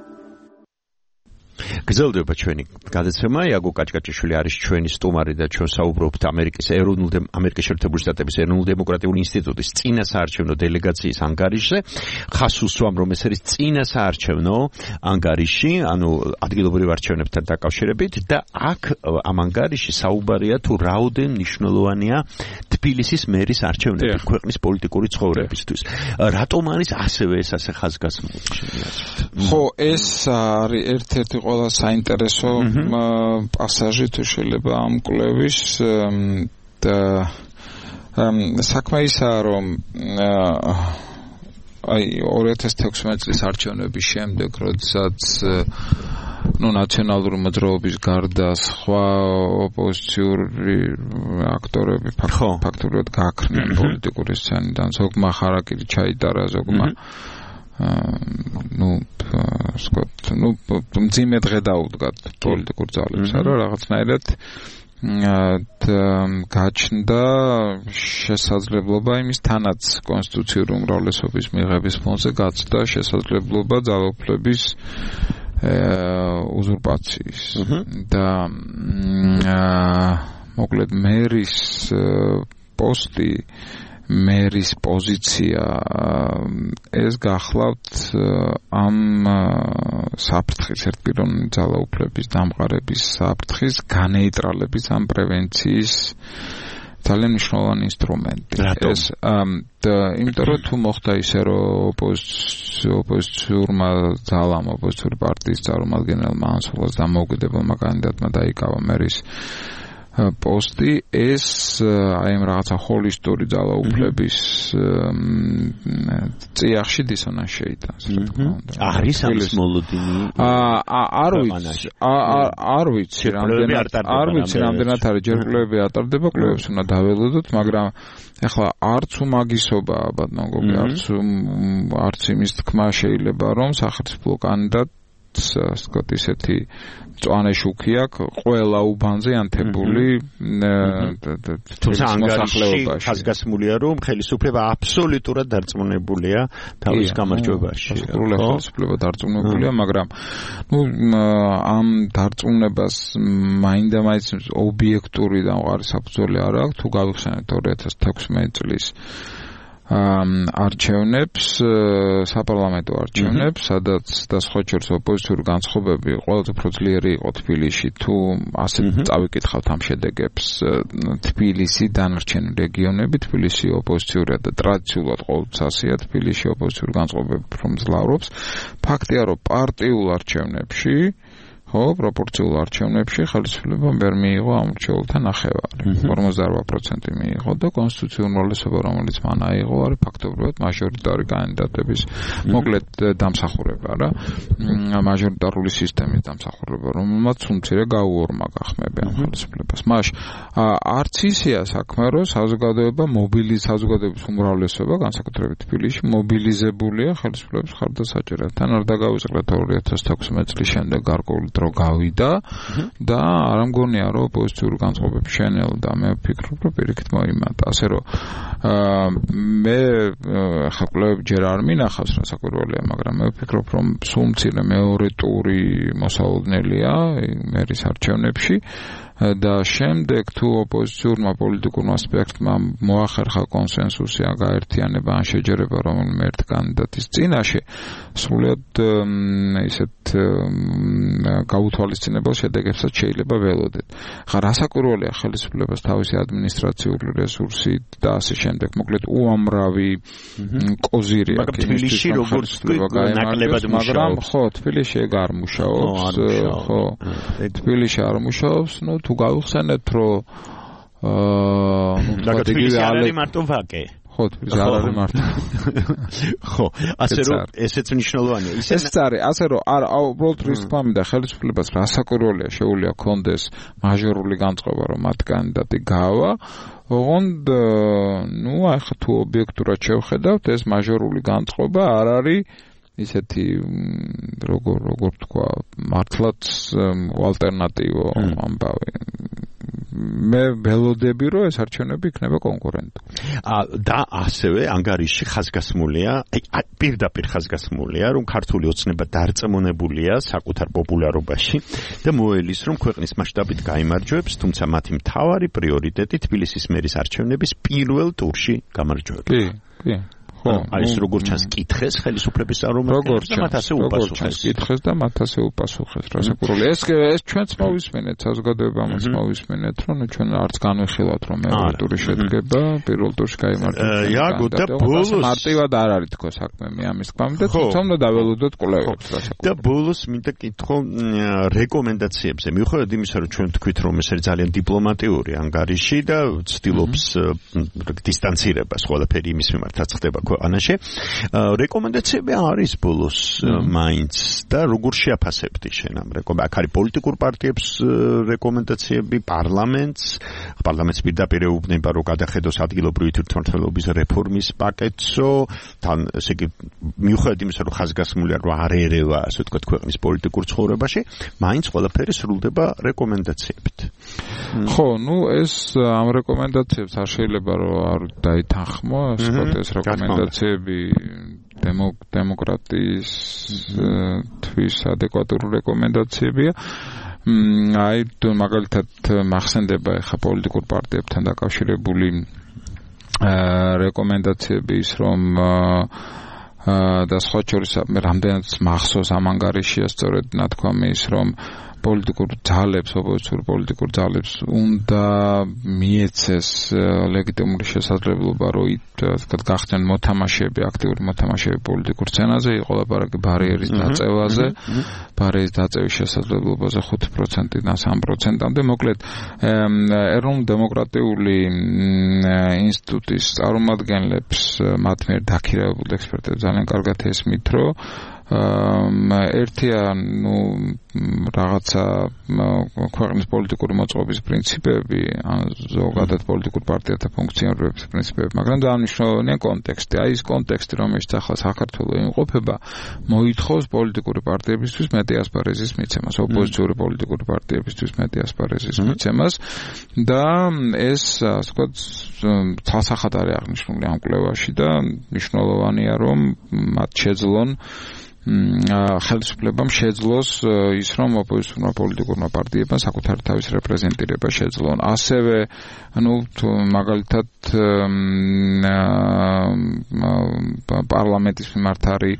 გრძელდება ჩვენი გადაცემა. იაგო კაჭკაჭიშვილი არის ჩვენი სტუმარი და ჩვენ საუბრობთ ამერიკის ეროვნულ ამერიკის შეერთებული შტატების ეროვნულ დემოკრატიული ინსტიტუტის წინასაარჩევნო დელეგაციის ანგარიშზე. ხას უსვამ, რომ ეს არის წინასაარჩევნო ანგარიში, ანუ ადგილობრივ არჩევნებთან დაკავშირებით და აქ ამ ანგარიში საუბარია თუ რაოდენ მნიშვნელოვანია თბილისის მერის არჩევნები ქვეყნის პოლიტიკური ცხოვრებისთვის. რატომ არის ასევე ეს ასე ხაზგასმული? ხო, ეს არის ერთ-ერთი ყველა საინტერესო პასაჟი თუ შეიძლება ამ კვლევის და საქმე ისაა, რომ აი ორი ათას თექვსმეტი წლის არჩევნების შემდეგ, როდესაც ну ნაციონალური მოძრაობის გარდა სხვა ოპოზიციური აქტორები ფაქტობრივად გააქრნენ პოლიტიკური სცენიდან, ზოგმა ხარაკირი ჩაიტარა, ზოგმა ну скот ну მძიმე დღე დაუდგათ პოლიტიკურ ძალებს, არა რაღაცნაირად გაჩნდა შესაძლებლობა იმის თანაც კონსტიტუციური უმრავლესობის მიღების ფონზე გაცდა შესაძლებლობა ძალაუფლების უზურპაციის და მოკლედ მერის პოსტი მერის პოზიცია ეს გახლავთ ამ საფრთხის ერთპიროვნული ძალაუფლების დამყარების საფრთხის განეიტრალების ამ პრევენციის ძალიან მნიშვნელოვანი ინსტრუმენტი. ეს იმიტომ რომ თუ მოხდა ისე რომ ოპოზიციურმა ძალამ ოპოზიციური პარტიის წარმომადგენელმა ანსულას დამოუკიდებელმა კანდიდატმა დაიკავა მერის პოსტი, ეს აი ამ რაღაცა ჰოლისტური ძალაუფლების წიაღში დისონანსი შეიტანს. არის ამის მოლოდინი? არ ვიცი, არ ვიცი რამდენად არ ვიცი რამდენად არის ჯერ კვლევები ატარდება, კვლევებს უნდა დაველოდოთ, მაგრამ ეხლა არც უმაგისობაა ბატონო გოგი, არც არც იმის თქმა შეიძლება რომ სახელმწიფო კანდიდატ ასკოთ ისეთი მწვანე შუქი აქვს ყველა უბანზე ანთებული თუმცა ანგარიში ხაზგასმულია რომ ხელისუფლება აბსოლუტურად დარწმუნებულია თავის გამარჯვებაში. ხელისუფლება დარწმუნებულია, მაგრამ ნუ ამ დარწმუნებას მაინდა-მაინც ობიექტური დამყარი საფუძველი არ აქვს. თუ გავიხსენებთ ორი ათას თექვსმეტი წლის არჩევნებს, საპარლამენტო არჩევნებს, სადაც და სხვა შორის ოპოზიციური განწყობები ყველაზე უფრო ძლიერი იყო თბილისში. თუ ასე წავიკითხავთ ამ შედეგებს, თბილისი დანარჩენი რეგიონები, თბილისი ოპოზიციურია და ტრადიციულად ყოველთვის ასეა, თბილისში ოპოზიციური განწყობები უფრო მძლავრობს. ფაქტია, რომ პარტიულ არჩევნებში ხო, პროპორციულ არჩევნებში ხელისუფლებამ ვერ მიიღო ამ მრჩეველთა ნახევარი. ორმოცდაარბა პროცენტი მიიღო და კონსტიტუციური უმრავლესობა, რომელიც მან აიღო, არის ფაქტობრივად მაჟორიტარი კანდიდატების მოკლედ დამსახურება რა. მაჟორიტარული სისტემის დამსახურება, რომელმაც უმცირე გაუორმა გახმები ამ ხელისუფლებას. მაშ არც ისეა საქმე, რომ საზოგადოება მობილი საზოგადოების უმრავლესობა, განსაკუთრებით თბილისში, მობილიზებულია ხელისუფლების ხარდასაჭერად. თან არ დაგავიწყდეთ ორი ათას თექვსმეტ წლის შემდეგ გარკვეული დრო გავიდა და არ მგონია, რომ ოპოზიციური განწყობები შენელდა. მე ვფიქრობ, რომ პირიქით მოიმატა. ასე რომ მე ხა კვლევები ჯერ არ მინახავს რასაკვირველია, მაგრამ მე ვფიქრობ, რომ სულ მცირე მეორე ტური მოსაოდნელია მერის არჩევნებში და შემდეგ თუ ოპოზიციურმა პოლიტიკურმა სპექტრმა მოახერხა კონსენსუსი, გაერთიანება ან შეჯერება რომელიმე ერთ კანდიდატის წინაშე, სრულიად ისეთ გაუთვალისწინებელ შედეგებსაც შეიძლება ველოდეთ. ხა რასაკვირველია ხელისუფლებას თავისი ადმინისტრაციული რესურსით და ასე შემდეგ, მოკლედ უამრავი კოზირი აქვს. მაგრამ თბილისში როგორც ნაკლებად მაგრამ ხო, თბილისში ეგ არ მუშაობს, ხო. თბილისში არ მუშაობს, ну თუ გავიხსენეთ, რომ აა მაგრამ თბილისში არ არის მარტო ვაკე. ხო, თბილისში არ არის მარტო. ხო, ასე რომ ესეც მნიშვნელოვანია. ეს არის, ასე რომ არ უბრალოდ რისკამი და ხელისუფლებას რასაკვირველია შეუძლია კონდეს მაჟორული განწყობა, რომ მათ კანდიდატი გავა. ოღონდ ну აი ხა თუ ობიექტურად შევხედავთ, ეს მაჟორული განწყობა არ არის ისეთი როგორ როგორ თქვა მართლაც ალტერნატივო ამბავი. მე ველოდები, რომ ეს არჩევნები იქნება კონკურენტული. და ასევე ანგარიში ხაზგასმულია, აი პირდაპირ ხაზგასმულია, რომ ქართული ოცნება დარწმუნებულია საკუთარ პოპულარობაში და მოელის, რომ ქვეყნის მასშტაბით გაიმარჯვებს, თუმცა მათი მთავარი პრიორიტეტი თბილისის მერის არჩევნების პირველ ტურში გამარჯვება. კი, კი. ხო, აი ეს როგორ ჩანს კითხეს ხელისუფლების წარმომადგენლებს და მათ ასე უპასუხეს. კითხეს და მათ ასე უპასუხეს. რასაკვირველია, ეს ეს ჩვენც მოვისმენეთ, საზოგადოებამაც მოვისმენეთ, რომ ჩვენ არც განვიხილავთ, რომ მეორე ტური შედგება, პირველ ტურში გაიმარჯვებს. იაგო და ბოლოს მარტივად არ არის თქო საქმე, მე ამის თქმა და თუმცა უნდა დაველოდოთ კვლევებს, რასაკვირველია. და ბოლოს მინდა კითხო რეკომენდაციებზე. მიუხედავად იმისა, რომ ჩვენ თქვით, რომ ეს არის ძალიან დიპლომატიური ანგარიში და ცდილობს დისტანცირებას ყველაფერი იმის მიმართ, რაც ხდება ქვეყანაში. რეკომენდაციები არის ბოლოს მაინც და როგორ შეაფასებდი შენ ამ რეკომენდაციებს? აქ არის პოლიტიკურ პარტიებს რეკომენდაციები, პარლამენტს, პარლამენტს პირდაპირ ეუბნება, რომ გადახედოს ადგილობრივი თვითმმართველობის რეფორმის პაკეტსო, თან ესე იგი მიუხედავად იმისა, რომ ხაზგასმულია, რომ არ ერევა, ასე ვთქვათ, ქვეყნის პოლიტიკურ ცხოვრებაში, მაინც ყველაფერი სრულდება რეკომენდაციებით. ხო, ну ეს ამ რეკომენდაციებს არ შეიძლება რომ არ დაითანხმო, ასე ვთქვათ, ეს რეკომენდაციები დემოკრატიის адекватური რეკომენდაციებია. აი მაგალითად მახსენდება ახლა პოლიტიკურ პარტიებთან დაკავშირებული რეკომენდაციები ის რომ და სხვა შორის რამდენად მახსოვს ამ ანგარიშია სწორედ ნათქვამი ის რომ პოლიტიკურ ძალებს, ოპოზიციურ პოლიტიკურ ძალებს უნდა მიეცეს ლეგიტიმური შესაძლებლობა, რომ თქვათ გახდნენ მოთამაშეები, აქტიური მოთამაშეები პოლიტიკურ სცენაზე, იყო ლაპარაკი ბარიერის დაწევაზე, ბარიერის დაწევის შესაძლებლობაზე ხუთი პროცენტიდან სამი პროცენტამდე. მოკლედ, ეროვნული დემოკრატიული ინსტიტუტის წარმომადგენლებს მათ მიერ დაქირავებულ ექსპერტებს ძალიან კარგად ესმით, რომ ერთია ნუ რაღაცა ქვეყნის პოლიტიკური მოწყობის პრინციპები, ზოგადად პოლიტიკურ პარტიათა ფუნქციონირების პრინციპები, მაგრამ ძალიან მნიშვნელოვანია კონტექსტი. აი ეს კონტექსტი, რომელშიც ახლა საქართველოს იმყოფება, მოითხოვს პოლიტიკური პარტიებისთვის მეტი ასპარეზის მიცემას, ოპოზიციური პოლიტიკური პარტიებისთვის მეტი ასპარეზის მიცემას და ეს, ასე ვთქვათ, თვალსახად არის აღნიშნული ამ კვლევაში და მნიშვნელოვანია, რომ მათ შეძლონ ხელისუფლებამ შეძლოს ის რომ ოპოზიციურმა პოლიტიკურმა პარტიებმა საკუთარი თავის რეპრეზენტირება შეძლონ. ასევე ну მაგალითად პარლამენტის მიმართ არის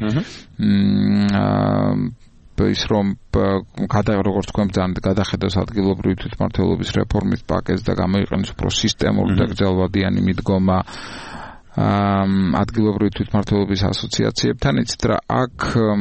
ის რომ როგორც თქვენ ძალიან გადახედოს ადგილობრივი თვითმმართველობის რეფორმის პაკეტს და გამოიყენოს უფრო სისტემური და გრძელვადიანი მიდგომა ადგილობრივი თვითმმართველობის ასოციაციებთან, იცით რა, აქ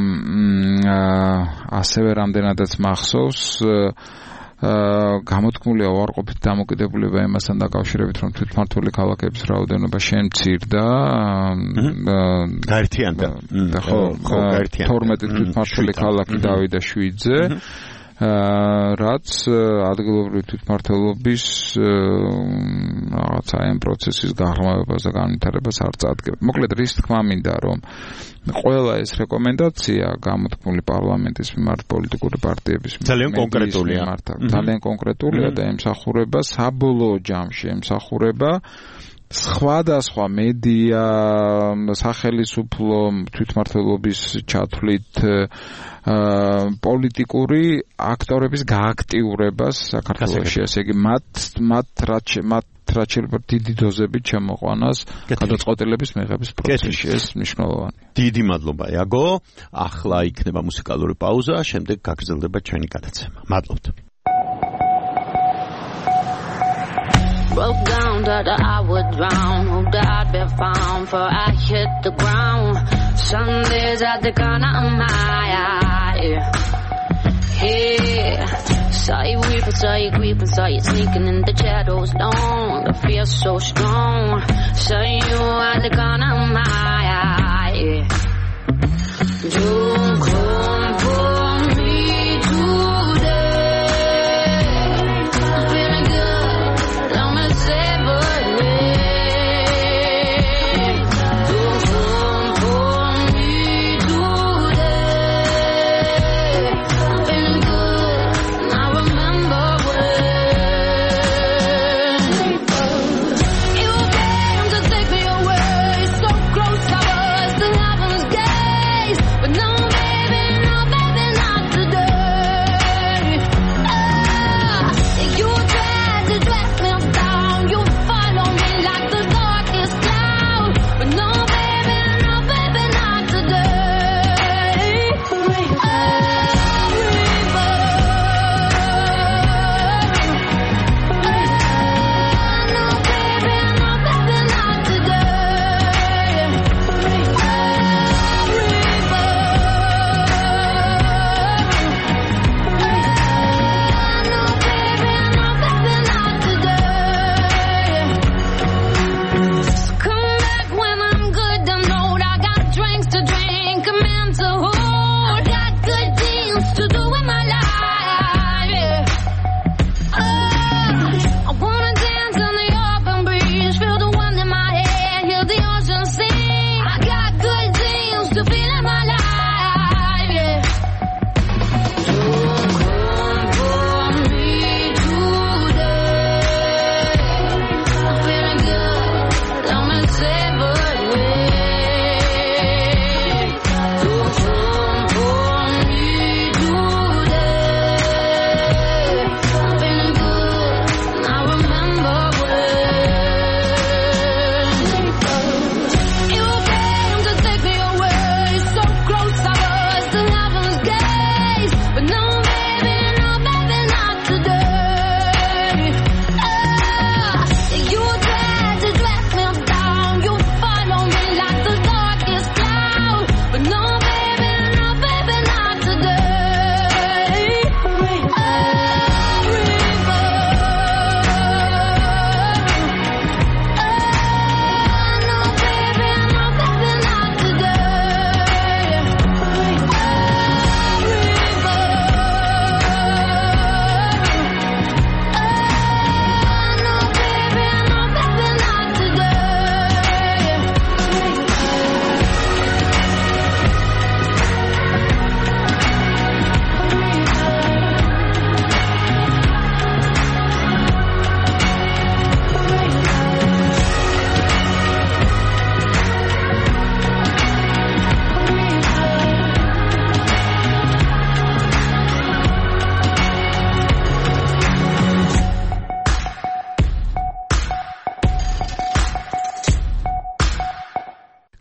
ასევე რამდენადაც მახსოვს გამოთქმულია უარყოფით დამოკიდებულება იმასთან დაკავშირებით, რომ თვითმმართველი ქალაქების რაოდენობა შემცირდა. გაერთიანდა. ხო, თორმეტი თვითმმართველი ქალაქი დავიდა შვიდზე. რაც ადგილობრივი თვითმმართველობის რაღაცა ამ პროცესის გაღრმავებას და განვითარებას არ წარდგება. მოკლედ რის თქმა მინდა, რომ ყველა ეს რეკომენდაცია გამოთქმული პარლამენტის მიმართ პოლიტიკური პარტიების ძალიან კონკრეტულია. ძალიან კონკრეტულია და ემსახურება საბოლოო ჯამში ემსახურება სხვადასხვა მედია, სახელმწიფო თვითმმართველობის ჩათვლით პოლიტიკური აქტორების გააქტიურებას საქართველოში, ასე იგი მათ მათ რაც მათ რაც შეიძლება დიდი დოზებით შემოყვანას გადაწყვეტილების მიღების პროცესში, ეს მნიშვნელოვანია. დიდი მადლობა, იაგო. ახლა იქნება მუსიკალური პაუზა, შემდეგ გაგრძელდება ჩვენი გადაცემა. მადლობთ. Broke down that I would drown. Hoped I'd be found for I hit the ground. Some days at the corner of my eye. Yeah. Saw you weeping, saw you creeping, saw you sneaking in the shadows. Don't I feel so strong. Saw you at the corner of my eye. You come for me today. I'm feeling good. I'm a savor. You come for me today. I'm feeling good. I remember when you came to take me away. So close I was to heaven's gates, but no, baby, no.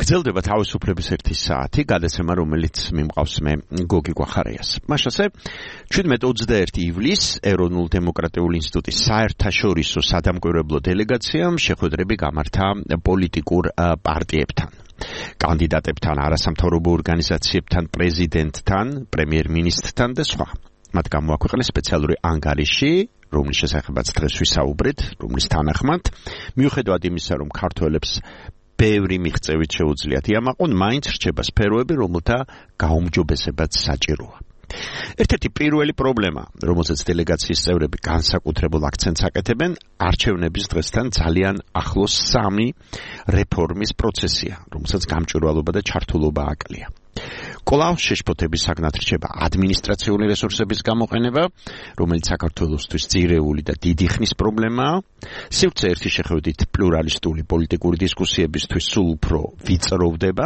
გრძელდება თავისუფლების ერთი საათი, გადაცემა, რომელიც მიმყავს მე გოგი გვახარიას. მაშასე ჩვიდმეტ ოცდაერთი ივლისს ეროვნულ დემოკრატიული ინსტიტუტის საერთაშორისო სადამკვირვებლო დელეგაციამ შეხვედრები გამართა პოლიტიკურ პარტიებთან, კანდიდატებთან, არასამთავრობო ორგანიზაციებთან, პრეზიდენტთან, პრემიერ-მინისტრთან და სხვა. მათ გამოაქვეყნეს სპეციალური ანგარიში, რომლის შესახებაც დღეს ვისაუბრეთ, რომლის თანახმად, მიუხედავად იმისა, რომ ქართველებს ბევრი მიღწევით შეუძლიათ იამაყონ, მაინც რჩება სფეროები, რომელთა გაუმჯობესებაც საჭიროა. ერთ-ერთი პირველი პრობლემა, რომელზეც დელეგაციის წევრები განსაკუთრებულ აქცენტს აკეთებენ, არჩევნების დღესთან ძალიან ახლოს სამი რეფორმის პროცესია, რომელსაც გამჭვირვალობა და ჩართულობა აკლია. კვლავ შეშფოთების საგნად რჩება ადმინისტრაციული რესურსების გამოყენება, რომელიც საქართველოსთვის ძირეული და დიდი ხნის პრობლემაა. სივრცე ერთი შეხედვით პლურალისტური პოლიტიკური დისკუსიებისთვის სულ უფრო ვიწროვდება.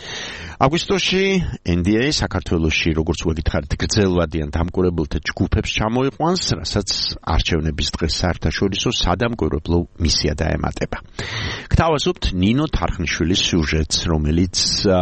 აგვისტოში ენ დი ეი საქართველოში, როგორც ვეკითხარით, გრძელვადიან დამკვირვებელთა ჯგუფებს ჩამოიყვანს, რასაც არჩევნების დღეს საერთაშორისო სადამკვირვებლო მისია დაემატება. გთავაზობთ ნინო თარხნიშვილის სიუჟეტს, რომელიც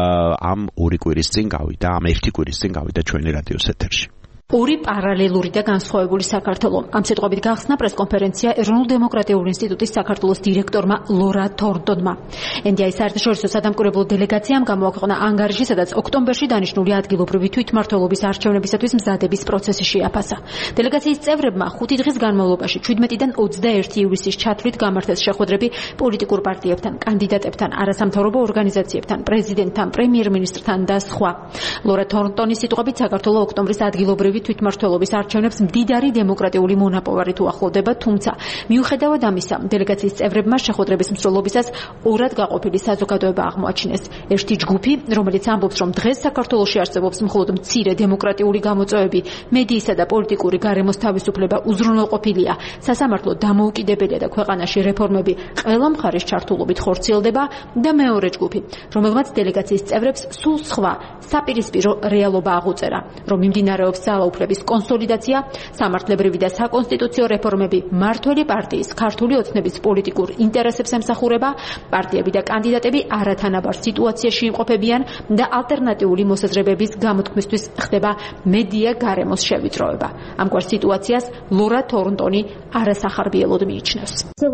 ამ ორი კვირის წინ გავიდა, ამ ერთი კვირის წინ გავიდა ჩვენი რადიოს ეთერში. ორი პარალელური და განსხვავებული საქართველო. ამ სიტყვებით გახსნა პრესკონფერენცია ეროვნულ დემოკრატიული ინსტიტუტის საქართველოს დირექტორმა ლორა თორნტონმა. ენ დი ეი საერთაშორისო სადამკვირვებლო დელეგაციამ გამოაქვეყნა ანგარიში, სადაც ოქტომბერში დანიშნული ადგილობრივი თვითმმართველობის არჩევნებისათვის მზადების პროცესი შეაფასა. დელეგაციის წევრებმა ხუთი დღის განმავლობაში ჩვიდმეტიდან ოცდაერთი ივლისის ჩათვლით გამართეს შეხვედრები პოლიტიკურ პარტიებთან, კანდიდატებთან, არასამთავრობო ორგანიზაციებთან, პრეზიდენტთან, პრემიერ-მინისტრთან და სხვა. ლორა თორნტონის სიტყვებით საქართველო ოქტომბრის ადგილობრივი თვითმმართველობის არჩევნებს მდიდარი დემოკრატიული მონაპოვარით უახლოვდება, თუმცა მიუხედავად ამისა, დელეგაციის წევრებმა შეხვედრების მსვლელობისას ორად გაყოფილი საზოგადოება აღმოაჩინეს. ერთი ჯგუფი, რომელიც ამბობს, რომ დღეს საქართველოში არსებობს მხოლოდ მცირე დემოკრატიული გამოწვევები, მედიისა და პოლიტიკური გარემოს თავისუფლება უზრუნველყოფილია, სასამართლო დამოუკიდებელია და ქვეყანაში რეფორმები ყველა მხარის ჩართულობით ხორციელდება, და მეორე ჯგუფი, რომელმაც დელეგაციის წევრებს სულ სხვა საპირისპირო რეალობა აღუწერა, რომ მიმდინარეობს ძალაუფლების კონსოლიდაცია, სამართლებრივი და საკონსტიტუციო რეფორმები მმართველი პარტიის ქართული ოცნების პოლიტიკურ ინტერესებს ემსახურება, პარტიები და კანდიდატები არათანაბარ სიტუაციაში იმყოფებიან და ალტერნატიული მოსაზრებების გამოთქმისთვის ხდება მედია გარემოს შევიწროება. ამგვარ სიტუაციას ლორა თორნტონი არასახარბიელოდ მიიჩნევს.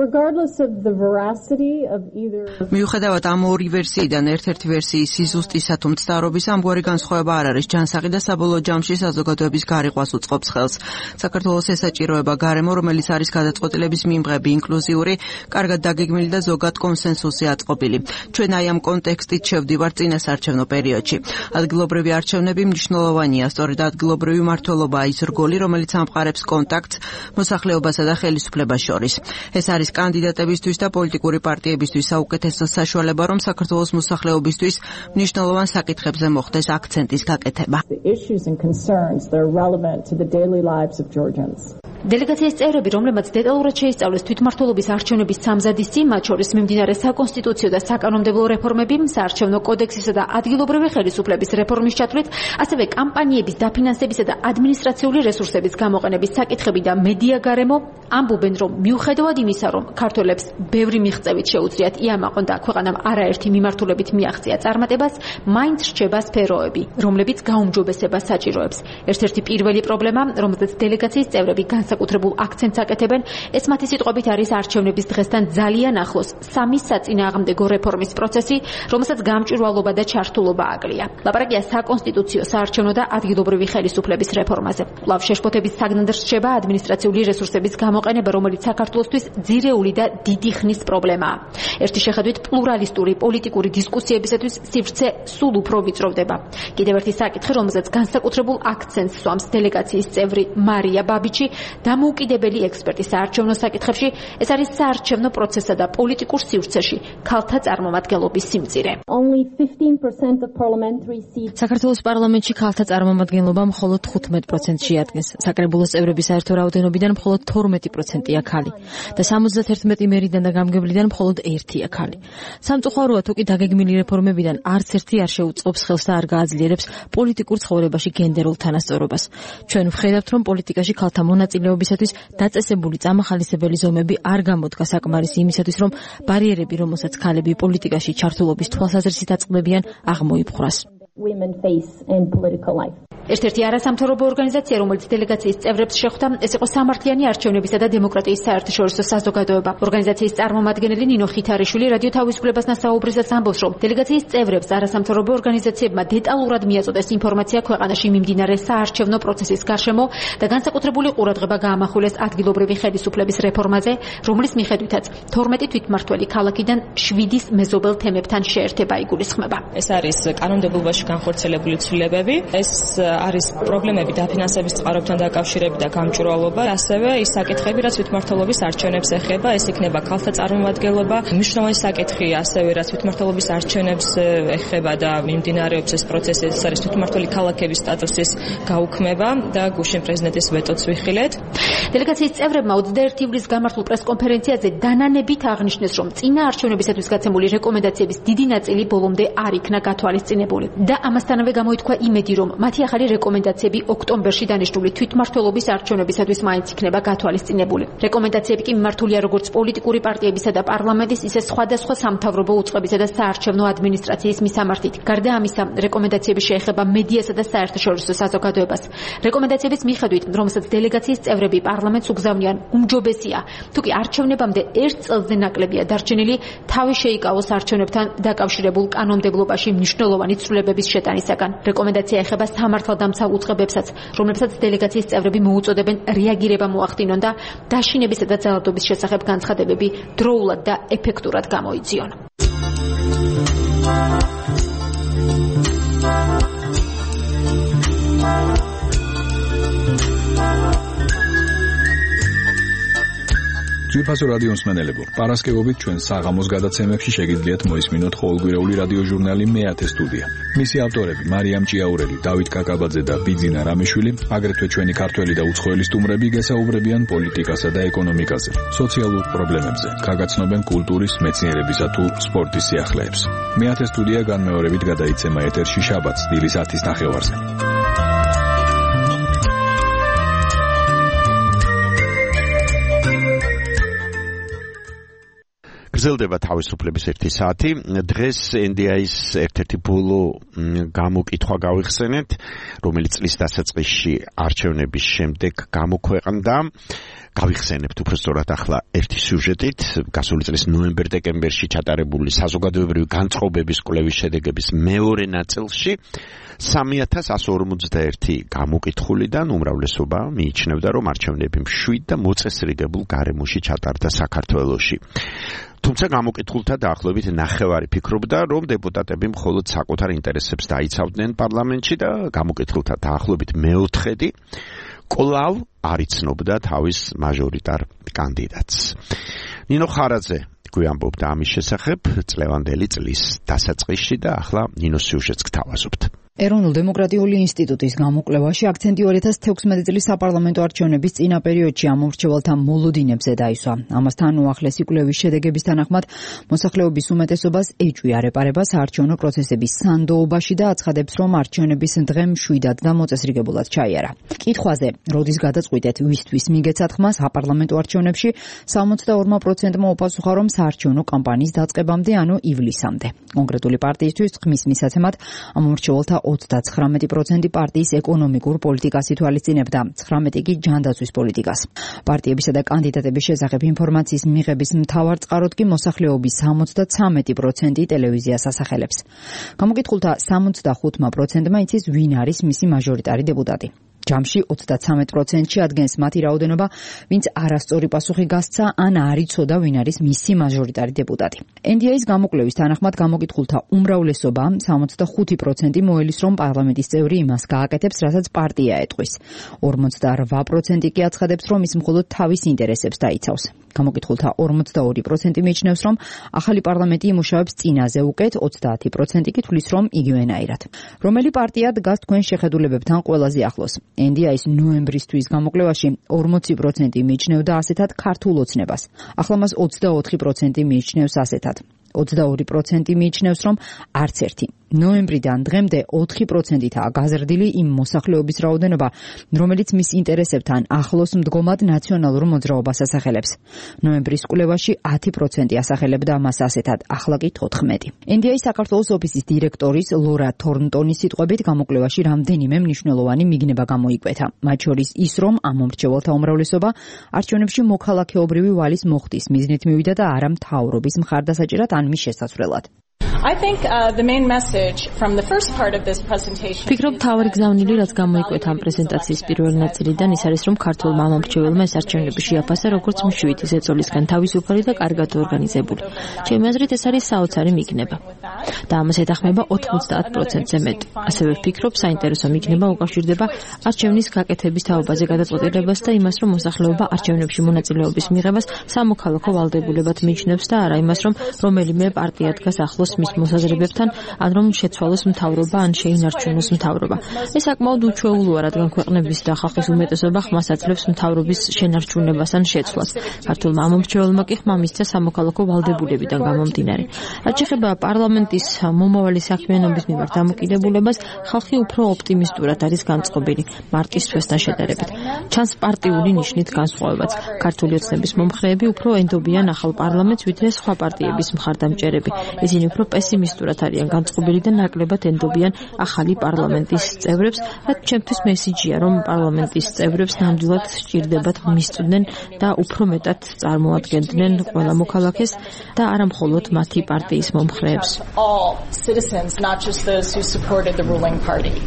მიუხედავად ამ ორი ვერსიიდან ერთ-ერთი ვერსიის სიზუსტისა თუ მცდარობის, ამგვარი განსხვავება არ არის ჯანსაღი და საბოლოო ჯამში საზოგადოების გარიყვას უწყობს ხელს. საქართველოს ესაჭიროება გარემო, რომელიც არის გადაწყვეტილების მიმღები, ინკლუზიური, კარგად დაგეგმილი და ზოგად კონსენსუსი აწყობილი. ჩვენ აი ამ კონტექსტით შევდივართ წინასარჩევნო პერიოდში. ადგილობრივი არჩევნები მნიშვნელოვანია, სწორედ ადგილობრივი მმართველობაა ის რგოლი, რომელიც ამყარებს კონტაქტს მოსახლეობასა და ხელისუფლებას შორის. ეს არის კანდიდატებისთვის და პოლიტიკური პარტიებისთვის საუკეთესო საშუალება, რომ საქართველოს მოსახლეობისთვის მნიშვნელოვან საკითხებზე მოხდეს აქცენტის გაკეთება. that are relevant to the daily lives of Georgians. დელეგაციის წევრები, რომლებმაც დეტალურად შეისწავლეს თვითმმართველობის არჩევნების სამზადის წინ, მათ შორის მიმდინარე საკონსტიტუციო და საკანონმდებლო რეფორმები, საარჩევნო კოდექსისა და ადგილობრივი ხელისუფლების რეფორმის ჩათვლით, ასევე კამპანიების დაფინანსებისა და ადმინისტრაციული რესურსების გამოყენების საკითხები და მედია გარემო, ამბობენ, რომ მიუხედავად იმისა, რომ ქართველებს ბევრი მიღწევით შეუძლიათ იამაყონ და ქვეყანამ არაერთი მიმართულებით მიაღწია წარმატებას, მაინც რჩება სფეროები, რომლებიც გაუმჯობესებას საჭიროებს. ერთ-ერთი პირველი პრობლემა, რომელზეც დელეგაციის წევრები განსაკუთრებულ აქცენტს აკეთებენ, ეს მათი სიტყვებით არის არჩევნების დღესთან ძალიან ახლოს სამი საწინააღმდეგო რეფორმის პროცესი, რომელსაც გამჭვირვალობა და ჩართულობა აკლია. ლაპარაკია საკონსტიტუციო, საარჩევნო და ადგილობრივი ხელისუფლების რეფორმაზე. კვლავ შეშფოთების საგნად რჩება ადმინისტრაციული რესურსების გამოყენება, რომელიც საქართველოსთვის ძირეული და დიდი ხნის პრობლემაა. ერთი შეხედვით პლურალისტური პოლიტიკური დისკუსიებისათვის სივრცე სულ უფრო ვიწროვდება. კიდევ ერთი საკითხი, რომელზეც განსაკუთრებულ აქცენტს სვამს დელეგაციის წევრი მარია ბაბიჩი, დამოუკიდებელი ექსპერტი საარჩევნო საკითხებში, ეს არის საარჩევნო პროცესსა და პოლიტიკურ სივრცეში ქალთა წარმომადგენლობის სიმწირე. საქართველოს პარლამენტში ქალთა წარმომადგენლობა მხოლოდ თხუთმეტ პროცენტს შეადგენს. საკრებულოს წევრების საერთო რაოდენობიდან მხოლოდ თორმეტი პროცენტია ქალი და სამოცდაერთი იმერიდან და გამგებლიდან მხოლოდ ერთია ქალი. სამწუხაროა, თუ კი დაგეგმილი რეფორმებიდან არც ერთი არ შეუწყობს ხელს და არ გააძლიერებს პოლიტიკურ ცხოვრებაში გენდერულ თანასწორობას. ჩვენ ვხედავთ, რომ პოლიტიკაში ქალთა მონაწილეობა მოღვაწეობისათვის დაწესებული წამახალისებელი ზომები არ გამოდგა საკმარისი იმისათვის, რომ ბარიერები, რომელსაც ქალები პოლიტიკაში ჩართულობის თვალსაზრისით აწყდებიან, აღმოიფხვრას. Women face in political life. ერთ-ერთი არასამთავრობო ორგანიზაცია, რომელიც დელეგაციის წევრებს შეხვდა, ეს იყო სამართლიანი არჩევნებისა და დემოკრატიის საერთაშორისო საზოგადოება. ორგანიზაციის წარმომადგენელი ნინო ხითარიშვილი რადიო თავისუფლებასთან საუბრისას ამბობს, რომ დელეგაციის წევრებს არასამთავრობო ორგანიზაციებმა დეტალურად მიაწოდეს ინფორმაცია ქვეყანაში მიმდინარე საარჩევნო პროცესის გარშემო და განსაკუთრებული ყურადღება გაამახვილეს ადგილობრივი ხელისუფლების რეფორმაზე, რომლის მიხედვითაც თორმეტი თვითმმართველი ქალაქიდან შვიდის მეზობელ თემებთან შეერთება იგულისხმება. ეს არის კანონმდებლობაში განხორციელებული ცვლილებები, ეს არის პრობლემები დაფინანსების წყაროებთან დაკავშირებით და გამჭვირვალობა, ასევე ის საკითხები, რაც თვითმმართველობის არჩევნებს ეხება, ეს იქნება ქალთა წარმომადგენლობა. მნიშვნელოვანი საკითხი ასევე რაც თვითმმართველობის არჩევნებს ეხება და მიმდინარეობს ეს პროცესი, ეს არის თვითმმართველი ქალაქების სტატუსის გაუქმება და გუშინ პრეზიდენტის ვეტოც ვიხილეთ. დელეგაციის წევრებმა ოცდაერთი ივლისს გამართულ პრესკონფერენციაზე დანანებით აღნიშნეს, რომ წინა არჩევნებისათვის გაცემული რეკომენდაციების დიდი ნაწილი ბოლომდე არ იქნა გათვალისწინებული და ამასთანავე გამოითქვა იმედი, რომ მათი ახალი რეკომენდაციები ოქტომბერში დანიშნული თვითმმართველობის არჩევნებისათვის მაინც იქნება გათვალისწინებული. რეკომენდაციები კი მიმართულია როგორც პოლიტიკური პარტიებისა და პარლამენტის, ისე სხვადასხვა სამთავრობო უწყებისა და საარჩევნო ადმინისტრაციის მისამართით. გარდა ამისა, რეკომენდაციები შეეხება მედიასა და საერთაშორისო საზოგადოებას. რეკომენდაციების მიხედვით, რომელსაც დელეგაციის წევრები პარლამენტს უგზავნიან, უმჯობესია, თუკი არჩევნებამდე ერთ წელზე ნაკლებია დარჩენილი, თავი შეიკავოს არჩევნებთან დაკავშირებულ კანონმდებლობაში მნიშვნელოვანი ცვლილებების შეტანისაგან. რეკომენდაცია ეხება სამართალდამცავ უწყებებსაც, რომლებსაც დელეგაციის წევრები მოუწოდებენ რეაგირება მოახდინონ და დაშინებისა და ძალადობის შესახებ განცხადებები დროულად და ეფექტურად გამოიძიონ. ძვირფასო რადიო მსმენელებო, პარასკევობით ჩვენ საღამოს გადაცემებში შეგიძლიათ მოისმინოთ ყოველკვირეული რადიო ჟურნალი მეათე სტუდია. მისი ავტორები მარიამ ჭიაურელი, დავით კაკაბაძე და ბიძინა რამიშვილი, აგრეთვე ჩვენი ქართველი და უცხოელი სტუმრები გესაუბრებიან პოლიტიკასა და ეკონომიკაზე, სოციალურ პრობლემებზე, გაგაცნობენ კულტურის, მეცნიერებისა თუ სპორტის სიახლეებს. მეათე სტუდია განმეორებით გადაიცემა ეთერში შაბათს დილის ათის ნახევარზე. გრძელდება თავისუფლების ერთი საათი. დღეს ენ დი აის ერთ-ერთი ბოლო გამოკითხვა გავიხსენეთ, რომელიც წლის დასაწყისში არჩევნების შემდეგ გამოქვეყნდა. გავიხსენებთ უბრალოდ ახლა ერთი სიუჟეტით, გასული წლის ნოემბერ-დეკემბერში ჩატარებული საზოგადოებრივი განწყობების კვლევის შედეგების მეორე ნაწილში სამი ათას εκατო ორმოცდაერთი გამოკითხულიდან უმრავლესობა მიიჩნევდა, რომ არჩევნები მშვიდ და მოწესრიგებულ გარემოში ჩატარდა საქართველოში. თუმცა გამოკითხულთა დაახლოებით ნახევარი ფიქრობდა, რომ დეპუტატები მხოლოდ საკუთარ ინტერესებს დაიცავდნენ პარლამენტში და გამოკითხულთა დაახლოებით მეოთხედი კვლავ არ იცნობდა თავის მაჟორიტარ კანდიდატს. ნინო ხარაძე გვიამბობდა ამის შესახებ წლევანდელი წლის დასაწყისში და ახლა ნინოს სიუჟეტს გთავაზობთ. ეროვნულ-დემოკრატიული ინსტიტუტის გამოკვლევაში აქცენტი ორი ათას თექვსმეტი წლის საპარლამენტო არჩევნების წინა პერიოდში ამორჩევალთა მოლოდინებზე დაისვა. ამასთან უახლესი კვლევის შედეგების თანახმად მოსახლეობის უმეტესობას ეჭვი არ ეპარება საარჩევნო პროცესების სანდოობაში და აცხადებს, რომ არჩევნების დღე მშვიდად და მოწესრიგებულად ჩაიარა. კითხვაზე, როდის გადაწყვიტეთ ვისთვის მიგეცათ ხმა საპარლამენტო არჩევნებში, სამოცდაორ პროცენტმა უპასუხა, რომ საარჩევნო კამპანიის დაწყებამდე, ანუ ივლისამდე. კონკრეტული პარტიისთვის ხმის მისაცემად ამორჩევალთა ოცდაცხრამეტი პროცენტი პარტიის ეკონომიკურ პოლიტიკას ითვალისწინებდა, ცხრამეტი კი ჯანდაცვის პოლიტიკას. პარტიებისა და კანდიდატების შესახებ ინფორმაციის მიღების მთავარ წყაროდ კი მოსახლეობის სამოცდაცამეტი პროცენტი ტელევიზიას ასახელებს. გამოკითხულთა სამოცდახუთ პროცენტმა იცის, ვინ არის მისი მაჟორიტარი დეპუტატი. ჯამში ოცდაცამეტ პროცენტში ადგენს მათი რაოდენობა, ვინც არასწორი პასუხი გასცა ან არ იცოდა, ვინ არის მისი მაჟორიტარი დეპუტატი. ენ დი აის გამოკვლევის თანახმად გამოკითხულთა უმრავლესობა სამოცდახუთი პროცენტი მოელის, რომ პარლამენტის წევრი იმას გააკეთებს, რასაც პარტია ეტყვის. ორმოცდარვა პროცენტი კი აცხადებს, რომ ის მხოლოდ თავის ინტერესებს დაიცავს. გამოკითხულთა ორმოცდაორი პროცენტი მიიჩნევს, რომ ახალი პარლამენტი იმუშავებს წინაზე უკეთ, ოცდაათი პროცენტი კი თვლის, რომ იგივენაირად. რომელი პარტია დგას თქვენ შეხედულებებთან ყველაზე ახლოს? ენ დი აის ნოემბრისთვის გამოკვლევაში ორმოცი პროცენტი მიიჩნევდა ასეთად ქართულ ოცნებას. ახლა მას ოცდაოთხი პროცენტი მიიჩნევს ასეთად. ოცდაორი პროცენტი მიიჩნევს, რომ არც ერთი ნოემბრიდან დღემდე ოთხი პროცენტითაა გაზრდილი იმ მოსახლეობის რაოდენობა, რომელიც მის ინტერესებთან ახლოს მდგომად ნაციონალურ მოძრაობას ასახელებს. ნოემბრის კვლევაში ათი პროცენტი ასახელებდა მას ასეთად, ახლა კი თოთხმეტი. ენ დი ეი საქართველოს ოფისის დირექტორის ლორა თორნტონის სიტყვებით გამოკვლევაში რამდენიმე მნიშვნელოვანი მიგნება გამოიკვეთა. მათ შორის ის, რომ ამ მომრჩეველთა უმრავლესობა არჩევნებში მოქალაქეობრივი ვალის მოხდის მიზნით მივიდა და არა მთავრობის მხარდასაჭერად ან მის შესაცვლელად. I think uh, the main message from the first part of this presentation. ფიქრობ, თავარი გზავნილი, რაც გამოიკვეთა ამ პრეზენტაციის პირველი ნაწილიდან, ის არის, რომ ქართულმა მომრჩეველმა ეს არჩევნები შეაფასა როგორც მშვიდი ზეწოლისგან თავისუფალი და კარგად ორგანიზებული. ჩემი აზრით, ეს არის საოცარი მიგნება. და ამას ეთანხმება ოცდაათ პროცენტზე მეტი. ასევე ვფიქრობ, საინტერესო მიგნება უკავშირდება არჩევნის გაკეთების თაობაზე გადაწყვეტილებას და იმას, რომ მოსახლეობა არჩევნებში მონაწილეობის მიღებას სამოქალაქო ვალდებულებად მიიჩნევს და არა იმას, რომ რომელიმე პარტია დგას ახლოს მის მოსაზრებებთან, ან რომ შეცვალოს მთავრობა, ან შეინარჩუნოს მთავრობა. ეს საკმაოდ უჩვეულოა, რადგან ქვეყნების და ხალხის უმეტესობა ხმას აძლევს მთავრობის შენარჩუნებას ან შეცვლას. ქართულმა ამომრჩეველმა კი ხმა მისცა სამოქალაქო ვალდებულებიდან გამომდინარე. რაც შეეხება პარლამენტის მომავალი საქმიანობის მიმართ დამოკიდებულებას, ხალხი უფრო ოპტიმისტურად არის განწყობილი მარტის თვესთან შედარებით. ჩანს პარტიული ნიშნით განსხვავებაც. ქართული ოცნების მომხრეები უფრო ენდობიან ახალ პარლამენტს, ვიდრე სხვა პარტიების მხარდამჭერები. ისინი უფრო პესიმისტურად არიან განწყობილი და ნაკლებად ენდობიან ახალი პარლამენტის წევრებს, რაც ჩემთვის მესიჯია, რომ პარლამენტის წევრებს ნამდვილად სჭირდებათ მისწვდნენ და უფრო მეტად წარმოადგენდნენ ყველა მოქალაქეს და არა მხოლოდ მათი პარტიის მომხრეებს. All citizens, not just those who supported the ruling party.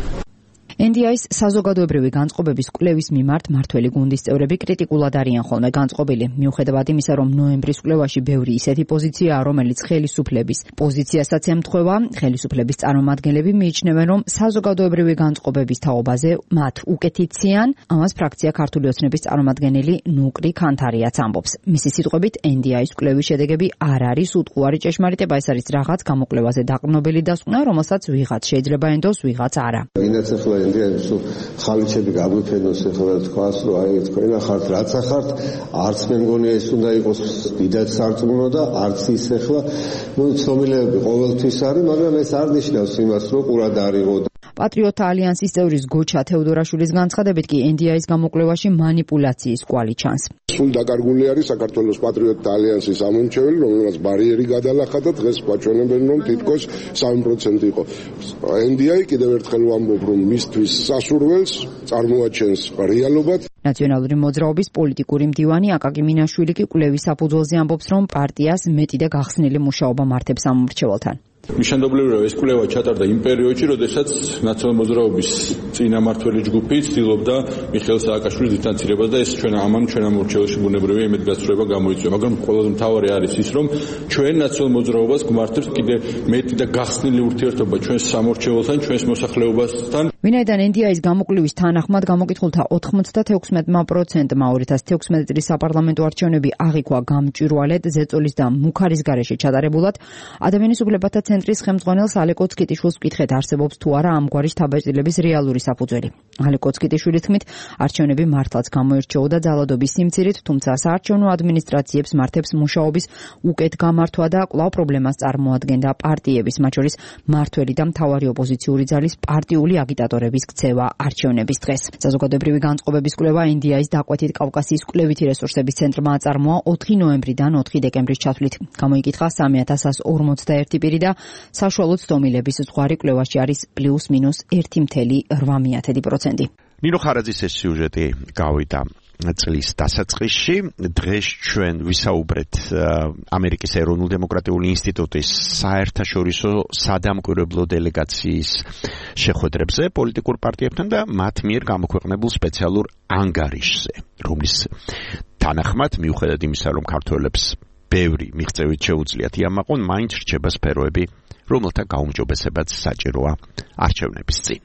ენ დი ეის საზოგადოებრივი განწყობების კვლევის მიმართ მართველი გუნდის წევრები კრიტიკულად არიან ხოლმე განწყობილი, მიუხედავად იმისა, რომ ნოემბრის კვლევაში ბევრი ისეთი პოზიციაა, რომელიც ხელისუფლების პოზიციასაც ემთხვევა. ხელისუფლების წარმომადგენლები მიიჩნევენ, რომ საზოგადოებრივი განწყობების თაობაზე მათ უკეთიციან. ამას ფრაქცია ქართული ოცნების წარმომადგენელი ნუკრი ქანთარიაც ამბობს. მისი სიტყვებით, ენ დი ეის კვლევის შედეგები არ არის უტყუარი ჭეშმარიტება, ეს არის რაღაც გამოკვლევაზე დაყრდნობილი დასკვნა, რომელსაც ვიღაც შეიძლება ენდოს, ვიღაც არა. ინდიაში ხალიჩები გაგვიფენოს ახლა თქვას რომ აი თქვენ ახართ რაც ახართ არც მე მგონია ეს უნდა იყოს დიდად სარწმუნო და არც ის ახლა ნუ ცნობილებები ყოველთვის არის მაგრამ ეს არ ნიშნავს იმას რომ ყურად არისო. პატრიოტთა ალიანსის წევრის გოჩა თეოდორაშვილის განცხადებით კი ენ დი ეის გამოკვლევაში манипуляციის კვალი ჩანს. სულ დაკარგული არის საქართველოს პატრიოტთა ალიანსის ამომრჩეველი, რომელმაც ბარიერი გადალახა და დღეს გვაჩვენებენ, რომ თითქოს სამი პროცენტი იყო. ენ დი ეი კიდევ ერთხელ ვამბობ, რომ მისთვის სასურველს წარმოაჩენს რეალობად. ნაციონალური მოძრაობის პოლიტიკური მდივანი აკაკი მინაშვილი კი კვლევის საფუძველზე ამბობს, რომ პარტიას მეტი და გახსნილი მუშაობა მართებს ამომრჩეველთან. ნიშანდობლივია, რომ ეს კვლევა ჩატარდა იმ პერიოდში, როდესაც ნაციონალური მოძრაობის წინამართველი ჯგუფი ცდილობდა მიხეილ სააკაშვილის დისტანცირებას და ეს ჩვენ ამან ჩვენ ამორჩეველში ბუნებრივია იმედგაცრუება გამოიწვია. მაგრამ ყველაზე მთავარი არის ის, რომ ჩვენ ნაციონალურ მოძრაობას გვმართებს კიდე მეტი და გახსნილი ურთიერთობა ჩვენს სამორჩეველთან, ჩვენს მოსახლეობასთან. ვინაიდან ენ დი ეის გამოკვლევის თანახმად გამოკითხულთა ოთხმოცდათექვსმეტი პროცენტმა ორი ათას თექვსმეტი წლის საპარლამენტო არჩევნები აღიქვა გამჭვირვალედ ზეწოლის და მუქარის გარეშე ჩატარებულად. ადამიანის უფლებათა ცენტრის ხელმძღვანელს ალე კოცკიტიშვილს ვკითხეთ, არსებობს თუ არა ამგვარი შთაბეჭდილების რეალური საფუძველი. ალე კოცკიტიშვილის თქმით, არჩევნები მართლაც გამოირჩეოდა ძალადობის სიმცირით, თუმცა საარჩევნო ადმინისტრაციებს მართებს მუშაობის უკეთ გამართვა და კვლავ პრობლემას წარმოადგენდა პარტიების, მათ შორის მართველი და მთავარი ოპოზიციური ძალის პარტიული აგიტატორების ქცევა არჩევნების დღეს. საზოგადოებრივი განწყობების კვლევა ენ დი ეის დაკვეთით კავკასიის კვლევითი რესურსების ცენტრმა აწარმოა ოთხი ნოემბრიდან ოთხი დეკემბრის ჩათვლით. გამოიკითხა სამი ათას ორმოცდაერთი პირი და საშუალო ცდომილების ზღვარი კვლევაში არის პლუს მინუს ერთი კoma ორი მეთოდი პროცენტი. ნინო ხარაძის ეს სიუჟეტი გავიდა წლის დასაწყისში. დღეს ჩვენ ვისაუბრეთ ამერიკის ეროვნულ დემოკრატიული ინსტიტუტის საერთაშორისო სადამკვირვებლო დელეგაციის შეხვედრებზე პოლიტიკურ პარტიებთან და მათ მიერ გამოქვეყნებულ სპეციალურ ანგარიშზე, რომლის თანახმად მიუხედავად იმისა, რომ ქართველებს ბევრი მიღწევით შეუძლიათ იამაყონ, მაინც რჩება სფეროები, რომელთა გაუმჯობესებაც საჭიროა არჩევნების წინ.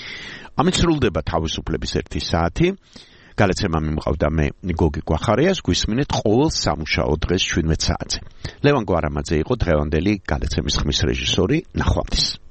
ამით სრულდება თავისუფლების ერთი საათი. გადაცემა მიმყავდა მე გოგი გვახარიას, გვისმინეთ ყოველ სამუშაო დღეს შვიდმეტ საათზე. ლევან გვარამაძე იყო დღევანდელი გადაცემის ხმის რეჟისორი. ნახვამდის.